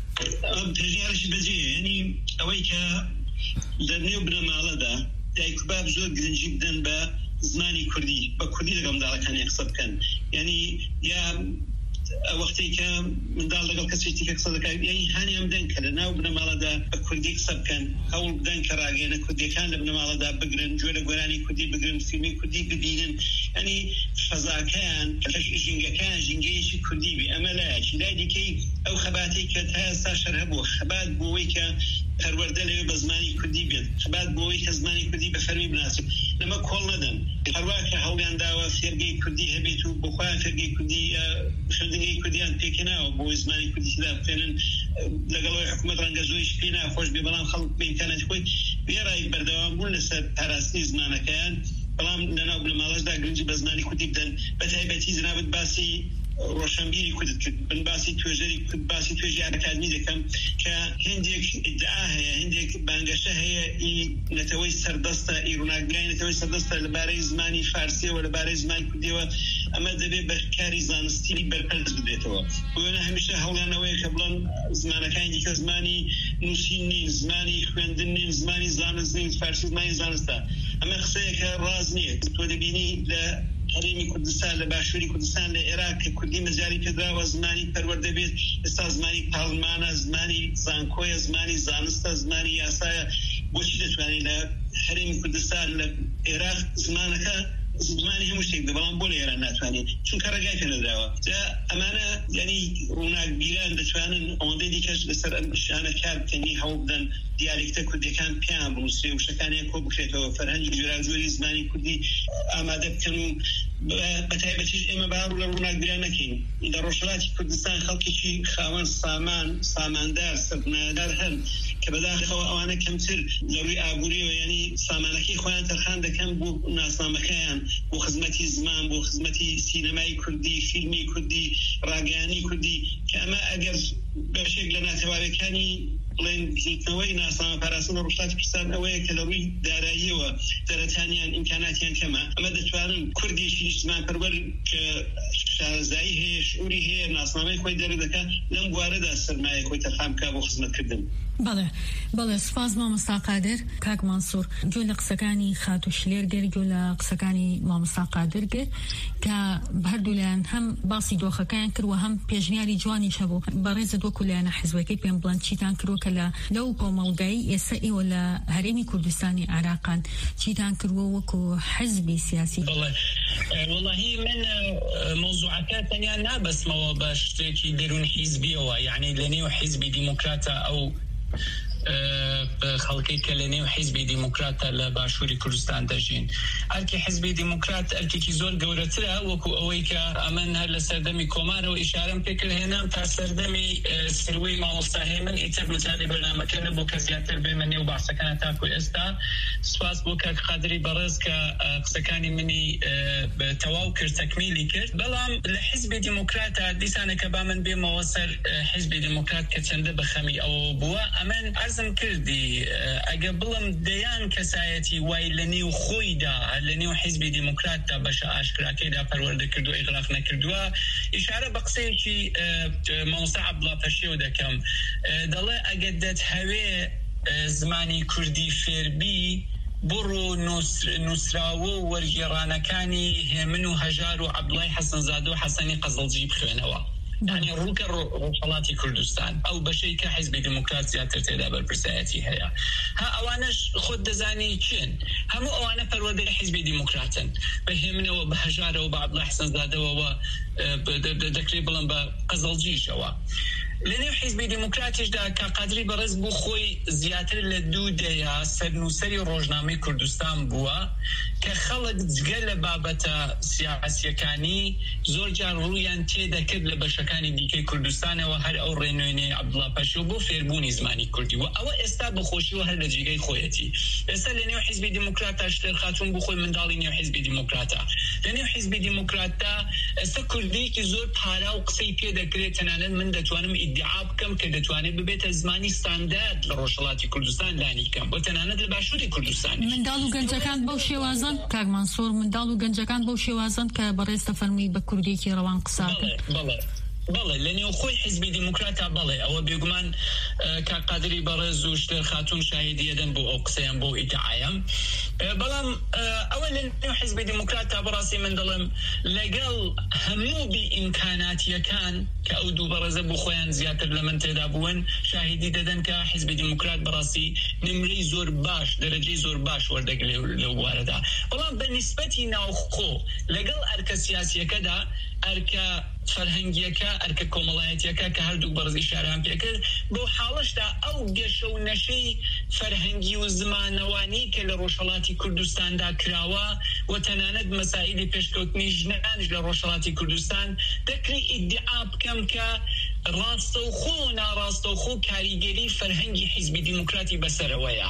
بيجيانش بجي يعني أويكا درنيو بنمالا دا دايكو باب زور قرنجي بدن با زمانی کوردی با کوردی لەگەڵ منداڵەکانی قسە بکەن یعنی یا وەختێک کە منداڵ لەگەڵ کەسێکی کە قسە دەکات یعنی هانیان بدەن کە لە ناو بنەماڵەدا بە کوردی قسە بکەن هەوڵ بدەن کە ڕاگەیەنە کوردیەکان لە بنەماڵەدا بگرن گوێ لە گۆرانی کوردی بگرن فیلمی کوردی ببینن ینی فەزاکەیان ژینگەکان ژینگەیەکی کوردی بێ ئەمە لایەکی لای دیکەی ئەو خەباتەی کە تا ئێستا شەر هەبوو خەبات بۆەوەی کە پەروەردە لەوێ بە زمانی کوردی بێت خەبات بۆەوەی کە زمانی کوردی بە فەرمی بناسب لەمە کۆڵ نەدەن هەروە کە هەوڵیان داوە فێرگەی کوردی هەبێت و بخوایان فێرگەی کوردی خوێندنگەی کوردیان پێکەناوە بۆی زمانی کوردیدا بخوێنن لەگەڵەوەی حکوومەت ڕەنگە زۆریش پێ ناخۆش بێ بەڵام خەڵک بە ئیمکاناتی خۆی بێڕای بەردەوام بوون لەسەر پاراستنی زمانەکەیان بەڵام لەناو بنەماڵەشدا گرنگی بە زمانی کوردی بدەن بە تایبەتی جنابەت باسی ڕۆشنبیری کوردت کرد بن باسی توێژەری کورد باسی توێژی ئاکادمی دەکەم کە هێندێک ئیدعا هەیە هێندێک بانگەشە هەیە نەتەوەی سەردەستە ئیروناگرای نەتەوەی سەردەستە لەبارەی زمانی فارسیەوە لەبارەی زمانی کوردیەوە ئەمە دەبێت بە کاری زانستی بەرپەرز بدێتەوە بۆیە هەمیشە هەوڵیانەوەیە کە بڵێن زمانەکانی دیکە زمانی نووسین نین زمانی خوێندن نین زمانی زانست نین فارسی زمانی زانستە ئەمە قسەیەکە ڕاز نییە تۆ دەبینی لە هەرێمی کوردستان لە باشووری کوردستان لە عێراق کە کوردی مەجاری پێدراوە زمانی پەروەردە بێت ئێستا زمانی پاڵمانە زمانی زانکۆیە زمانی زانستە زمانی یاسایە بۆچی دەتوانێت لە هەرێمی کوردستان لە عێراق زمانەکە زمانی هەموو شتێک بەڵام بۆ لە ئێران ناتوانێت چونکە ڕێگای پێدراوە جا ئەمانە یعنی ڕووناکبیران دەتوانن ئەوەندەی دیکەش لەسەر ئەم شانە کار بکەنی هەوڵ بدەن دیالکتە کوردیەکان پێیان بنووسێ و شتەکانیان کۆ بکرێتەوە فەرهەنگی جۆراوجۆری زمانی کوردی ئامادە بکەن و بە تایبەتیش ئێمە باڕوو لە ڕووناکبیران نەکەین لە ڕۆژهەڵاتی کوردستان خەڵکێکی خاوەن ساماندار سەربنادار هەن کە بەداخەوە ئەوانە کەمتر لە ڕووی ئابووریەوە یعنی سامانەکەی خۆیان تەرخان دەکەن بۆ ناسنامەکەیان بۆ خزمەتی زمان بۆ خزمەتی سینەمای کوردی فیلمی کوردی ڕاگەیانی کوردی کە ئەمە ئەگەر بەشێک لە ناتەواویەکانی بڵێن زیتنەوەی ناسنامە پاراستن لە ڕۆژهەڵاتی کوردستان ئەوەیە کە لە ڕووی داراییەوە دەرەتانیان ئیمکاناتیان کەمە ئەمە دەتوانن کوردیشی زمان پەروەر کە شارەزایی هەیە شعوری هەیە ناسنامەی خۆی دەردەکات لەم بوارەدا سەرمایە خۆی تەرخان بکات بۆ خزمەتکردن. بەڵێ سپاس مامۆستا قادر کاک مانسوور گوێ لە قسەکانی خاتوشلێر گەر گوێ لە قسەکانی مامۆستا قادر گەر کە هەردوولایەن هەم باسی دۆخەکەیان کردوە هەم پێشنیاری جوانی شەبوو بەڕێزت وەکو لایەنە حیزبەکەی پێم بڵند چیتان کردوە کە لەو کۆمەڵگەی ئێستا ئێوە لە هەرێمی کوردستانی عێراقان چیتان کردوە وەکو حیزبی سیاسی؟ والله من موضوعات تانية نابس ما بشتكي درون حزبية يعني لنيو حزبي ديمقراطة أو خەڵکی کە لە نێو حیزبی دیموکراتە لە باشووری کوردستان دەژین ئەرکی حیزبی دیموکرات ئەرکێکی زۆر گەورەترە وەکو ئەوەی کە ئەمن هەر لە سەردەمی کۆمارەوە ئیشارەم پێکرد هێنام تا سەردەمی سروەی مامۆستا هێمن ئیتر مجاری بەرنامەکە نەبوو کە زیاتر بێمە نێو باسەکانە تاکو ئێستا سپاس بۆ کاک قادری بەڕێز کە قسەکانی منی تەواو کرد تەکمیلی کرد بەڵام لە حیزبی دیموکراتە دیسانە کە با من بێمەوە سەر حیزبی دیموکرات کە چەندە بەخەمی ئەوە بووە ئەمن ئەرزم کردی ئەگە بڵم دەیان کەسایەتی وای لە نێو خۆیدا لە نێو حیزبی دیموکراتدا بەشە ئاشکراکەیدا پەروەردە کردو ئیغراق نەکردووە ئیشارە بە قسەیەکی مامۆستا عەبدوڵڵا پەشێو دەکەم دەڵێ ئەگە دەتهەوێ زمانی کوردی فێربی بڕۆ نووسراوە و وەرگێڕانەکانی هێمن و هەژار و عەبدوڵڵای حەسەنزادە و حەسەنی قەزڵجی بخوێنەوە يعني روكا روشالاتي كردستان او بشي كحزب ديمقراط زياتر تيدا بالبرسايتي هيا ها اوانش خود دزاني كين همو اوانا پرودي حزب ديمقراطن بهمنا وبهجاره وبعض حسن زاده و دكري بلن بقزلجي شوا لنيو حزب ديمقراطيش دا كقدري برز بو خوي زياتر لدوديا سرنوسري روجنامي كردستان بوا كخلق جگل بابتا سياسيكاني زور جار رويان تيدا كد لبشكاني ديكي كردستان وهر او رينويني عبدالله پاشو بو فيربوني زماني كردي و او استا بخوشي وهر لجيگي خويتي استا لنيو حزب ديمقراطا اشتر خاتون بخوي من دالي نيو حزب ديمقراطا لنيو حزب ديمقراطا استا كردي كي زور پارا و قصي بيدا كريتنانن من دتوانم ادعا بكم كدتواني ببيت زماني ستاندارد لروشالاتي كردستان لاني كم وتنانت لباشوري كردستان من دالو گنجكان بو شێوازان کاک مانسوور منداڵ و گەنجەکان بەو شێوازن کە بەڕێز تەفەرمی بە کوردێکی ڕەوان قساکە بەڵێ لە نێو خۆی حیزبی دیموکراتە بەڵێ ئەوە بێگومان کاک قادری بەڕێز و شتر خاتون شاهدیەدەن بۆ ئەو قسەیان بۆ ئیدعایم بەڵام ئەوە لە نێو حیزبی دیموکراتە بەڕاستی من دەڵێم لەگەڵ هەموو بئیمکاناتیەکان کە ئەو دوو بەڕێزە بۆ خۆیان زیاتر لە من تێدا بوون شاهدی دەدەن کە حیزبی دیموکرات بەڕاستی نمرەی زۆر باش دەرەجەی زۆر باش وەردەگرێ لەو بوارەدا بەڵام بە نیسبەتی ناوخۆ لەگەڵ ئەرکە سیاسیەکەدا ئەرکە فەرهەنگیەکە ئەرکە کۆمەڵایەتیەکە کە هەردوو بەڕز ئیشارەیان پێکرد بۆ حاڵشدا ئەو گەشە و نەشەی فەرهەنگی و زمانەوانی کە لە ڕۆژهەڵاتی کوردستاندا کراوە و تەنانەت مەسائلی پێشکەوتنی ژنانش لە ڕۆژهەڵاتی کوردستان دەکری ئیدعا بکەم کە ڕاستەوخۆ و ناڕاستەوخۆ کاریگەری فەرهەنگی حیزبی دیموکراتی بەسەرەوەیە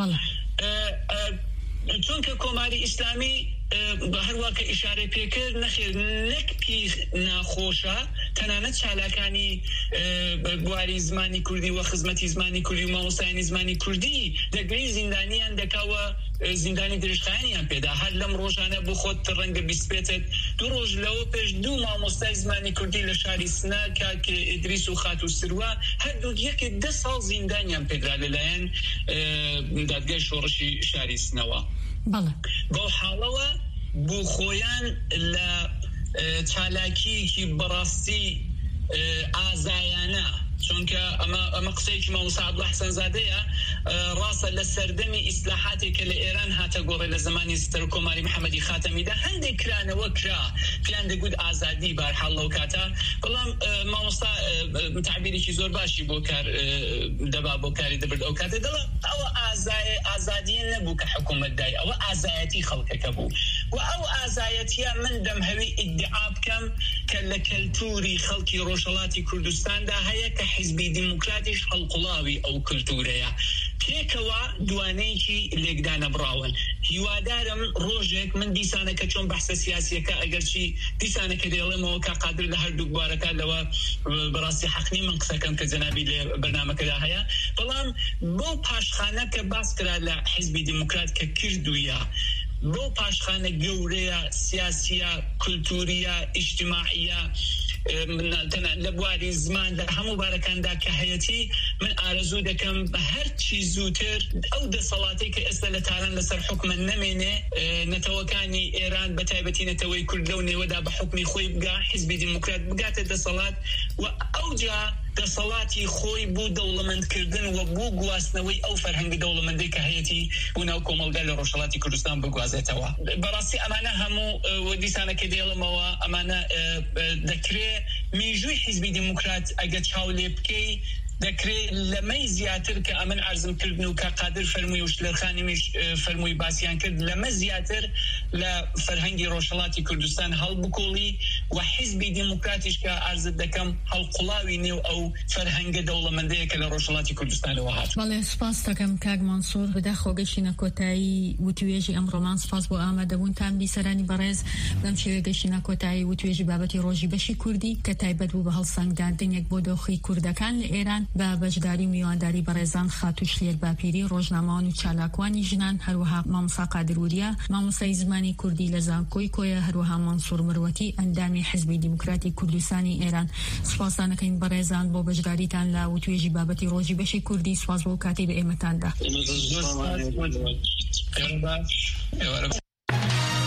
چونکە کۆماری ئیسلامی هەروە کە ئیشارە پێکرد نەخێر نەکپی ناخۆشە تەنانەت چالاکانی بواری زمانی کوردی و خزمەتی زمانی کوردی و مامۆستایانی زمانی کوردی دەگرەی زیندانیان دەکاوە زیندانی درێژخایەنیان پێدا هەر لەم ڕۆژانە بۆ خۆت ڕەنگە بیسپێتت دوو ڕۆژ لەوە پێش دوو مامۆستای زمانی کوردی لە شاری سنە کاک ئیدریس و خات و سروە هەردوو یەکێک 10 ساڵ زیندانیان پێدرا لەلایەن دادگای شۆڕشی شاری سنەوە بۆ حاڵەوە بۆ خۆیان لە چالاکیەکی بەڕاستی ئازایانە چونکە ئەمە قسەیەکی مامۆستا عەبدوڵڵا حەسەنزادەیە ڕاستە لە سەردەمی ئیسلاحاتێکە لە ئێران هاتە گۆڕێ لە زمانی سەرۆکۆماری محەممەدی خاتەمیدا هەندێک کرانەوە کرا پێیان دەگوت ئازادی بەرحاڵ لەو کاتە بەڵام مامۆستا تعبیرێکی زۆر باشی بۆ کار دەبا بۆ کاری دەبرد ئەو کاتە دەڵێ ئەوە ئازادیە نەبوو کە حکوومەت دای ئەوە ئازایەتی خەڵکەکە بوو و ئەو ئازایەتیە من دەمهەوی ئیدعا بکەم کە لە کەلتوری خەڵکی ڕۆژهەڵاتی کوردستاندا هەیە کە حیزبی دیموکراتیش هەڵقوڵاوی ئەو کلتورەیە پێکەوە دوانەیەکی لێکدانە بڕاون هیوادارم ڕۆژێک من دیسانە کە چۆن بەحسە سیاسیەکە ئەگەرچی دیسانە کە دێڵێمەوە کە قادر لە هەردوو بوارەکە لەوە بەڕاستی حەقنی من قسەکەم کە جەنابی لێ بەرنامەکەدا هەیە بەڵام بۆ پاشخانە کە باس کرا لە حیزبی دیموکرات کە کردوویە بۆ پاشخانە گەورەیە سیاسیە کولتوریە ئیجتیماعیە لە بواری زمان لە هەموو بارەکاندا کە هەیەتی من ئارەزوو دەکەم بە هەرچی زووتر ئەو دەسەڵاتی کە ئێستا لە تاران لەسەر حکومە نەمێنێ نەتەوەکانی ئێران بە تایبەتی نەتەوەی کورد لەو نێوەدا بە حکمی خۆی بگا حیزبی دیموکرات بگاتە دەسەڵات و ئەوجا دەسەڵاتی خۆی بوو دەوڵەمەندکردن و بوو گواستنەوەی ئەو فەرهەنگی دەوڵەمەندی کە هەیەتی بوو ناو کۆمەلگا لە ڕۆژهەڵاتی کوردستان بگوازێتەوە. بەڕاستی ئەمانە هەموو دیسانەکە دێڵمەوە ئەمانە دەکرێت میژووی حیزبی دیموکرات ئەگە چاو لێ بکەی دەکرێت لەمەی زیاتر کە ئەمن عەرزم کردن و کە قادر فەرمووی و شلەرخانی میش فەرمووی باسییان کرد لەمە زیاتر لە فەرهەنگی ڕۆژهەڵاتی کوردستان هەڵبکۆڵی و حیزبی دیموکراتیش کە عەرزت دەکەم هەڵقوڵاوی نێو ئەو فەرهەنگە دەوڵەمەندەیە کە لە ڕۆژهەڵاتی کوردستانەوە هات. بەڵێ سپاس دەکەم کاک مانسوور بەدا خۆگەشتینە کۆتایی وتوێژی ئەمڕۆمان سپاس بۆ ئامادەبوونتان بیسەرانی بەڕێز بەم شێوەیە گەشتینە کۆتایی وتوێژی بابەتی ڕۆژی بەشی کوردی کە تایبەت بوو بە هەڵسەنگاندنێک بۆ دۆخی کوردەکان لە ئێران بە بەشداری و میوانداری بەڕێزان خاتوش لێرباپیری ڕۆژنامەوان و چالاکوانی ژنان هەروەها مامۆستا قادروریە مامۆستای زمانی کوردی لە زانکۆی کۆیە هەروەها مانسوور مروەتی ئەندامی حیزبی دیموکراتی کوردستانی ئێران. سپاسان دەکەین بەڕێزان بۆ بەشداریتان لە وتوێژی بابەتی ڕۆژی بەشی کوردی. سپاس بۆ کاتی بە ئێمەتاندا.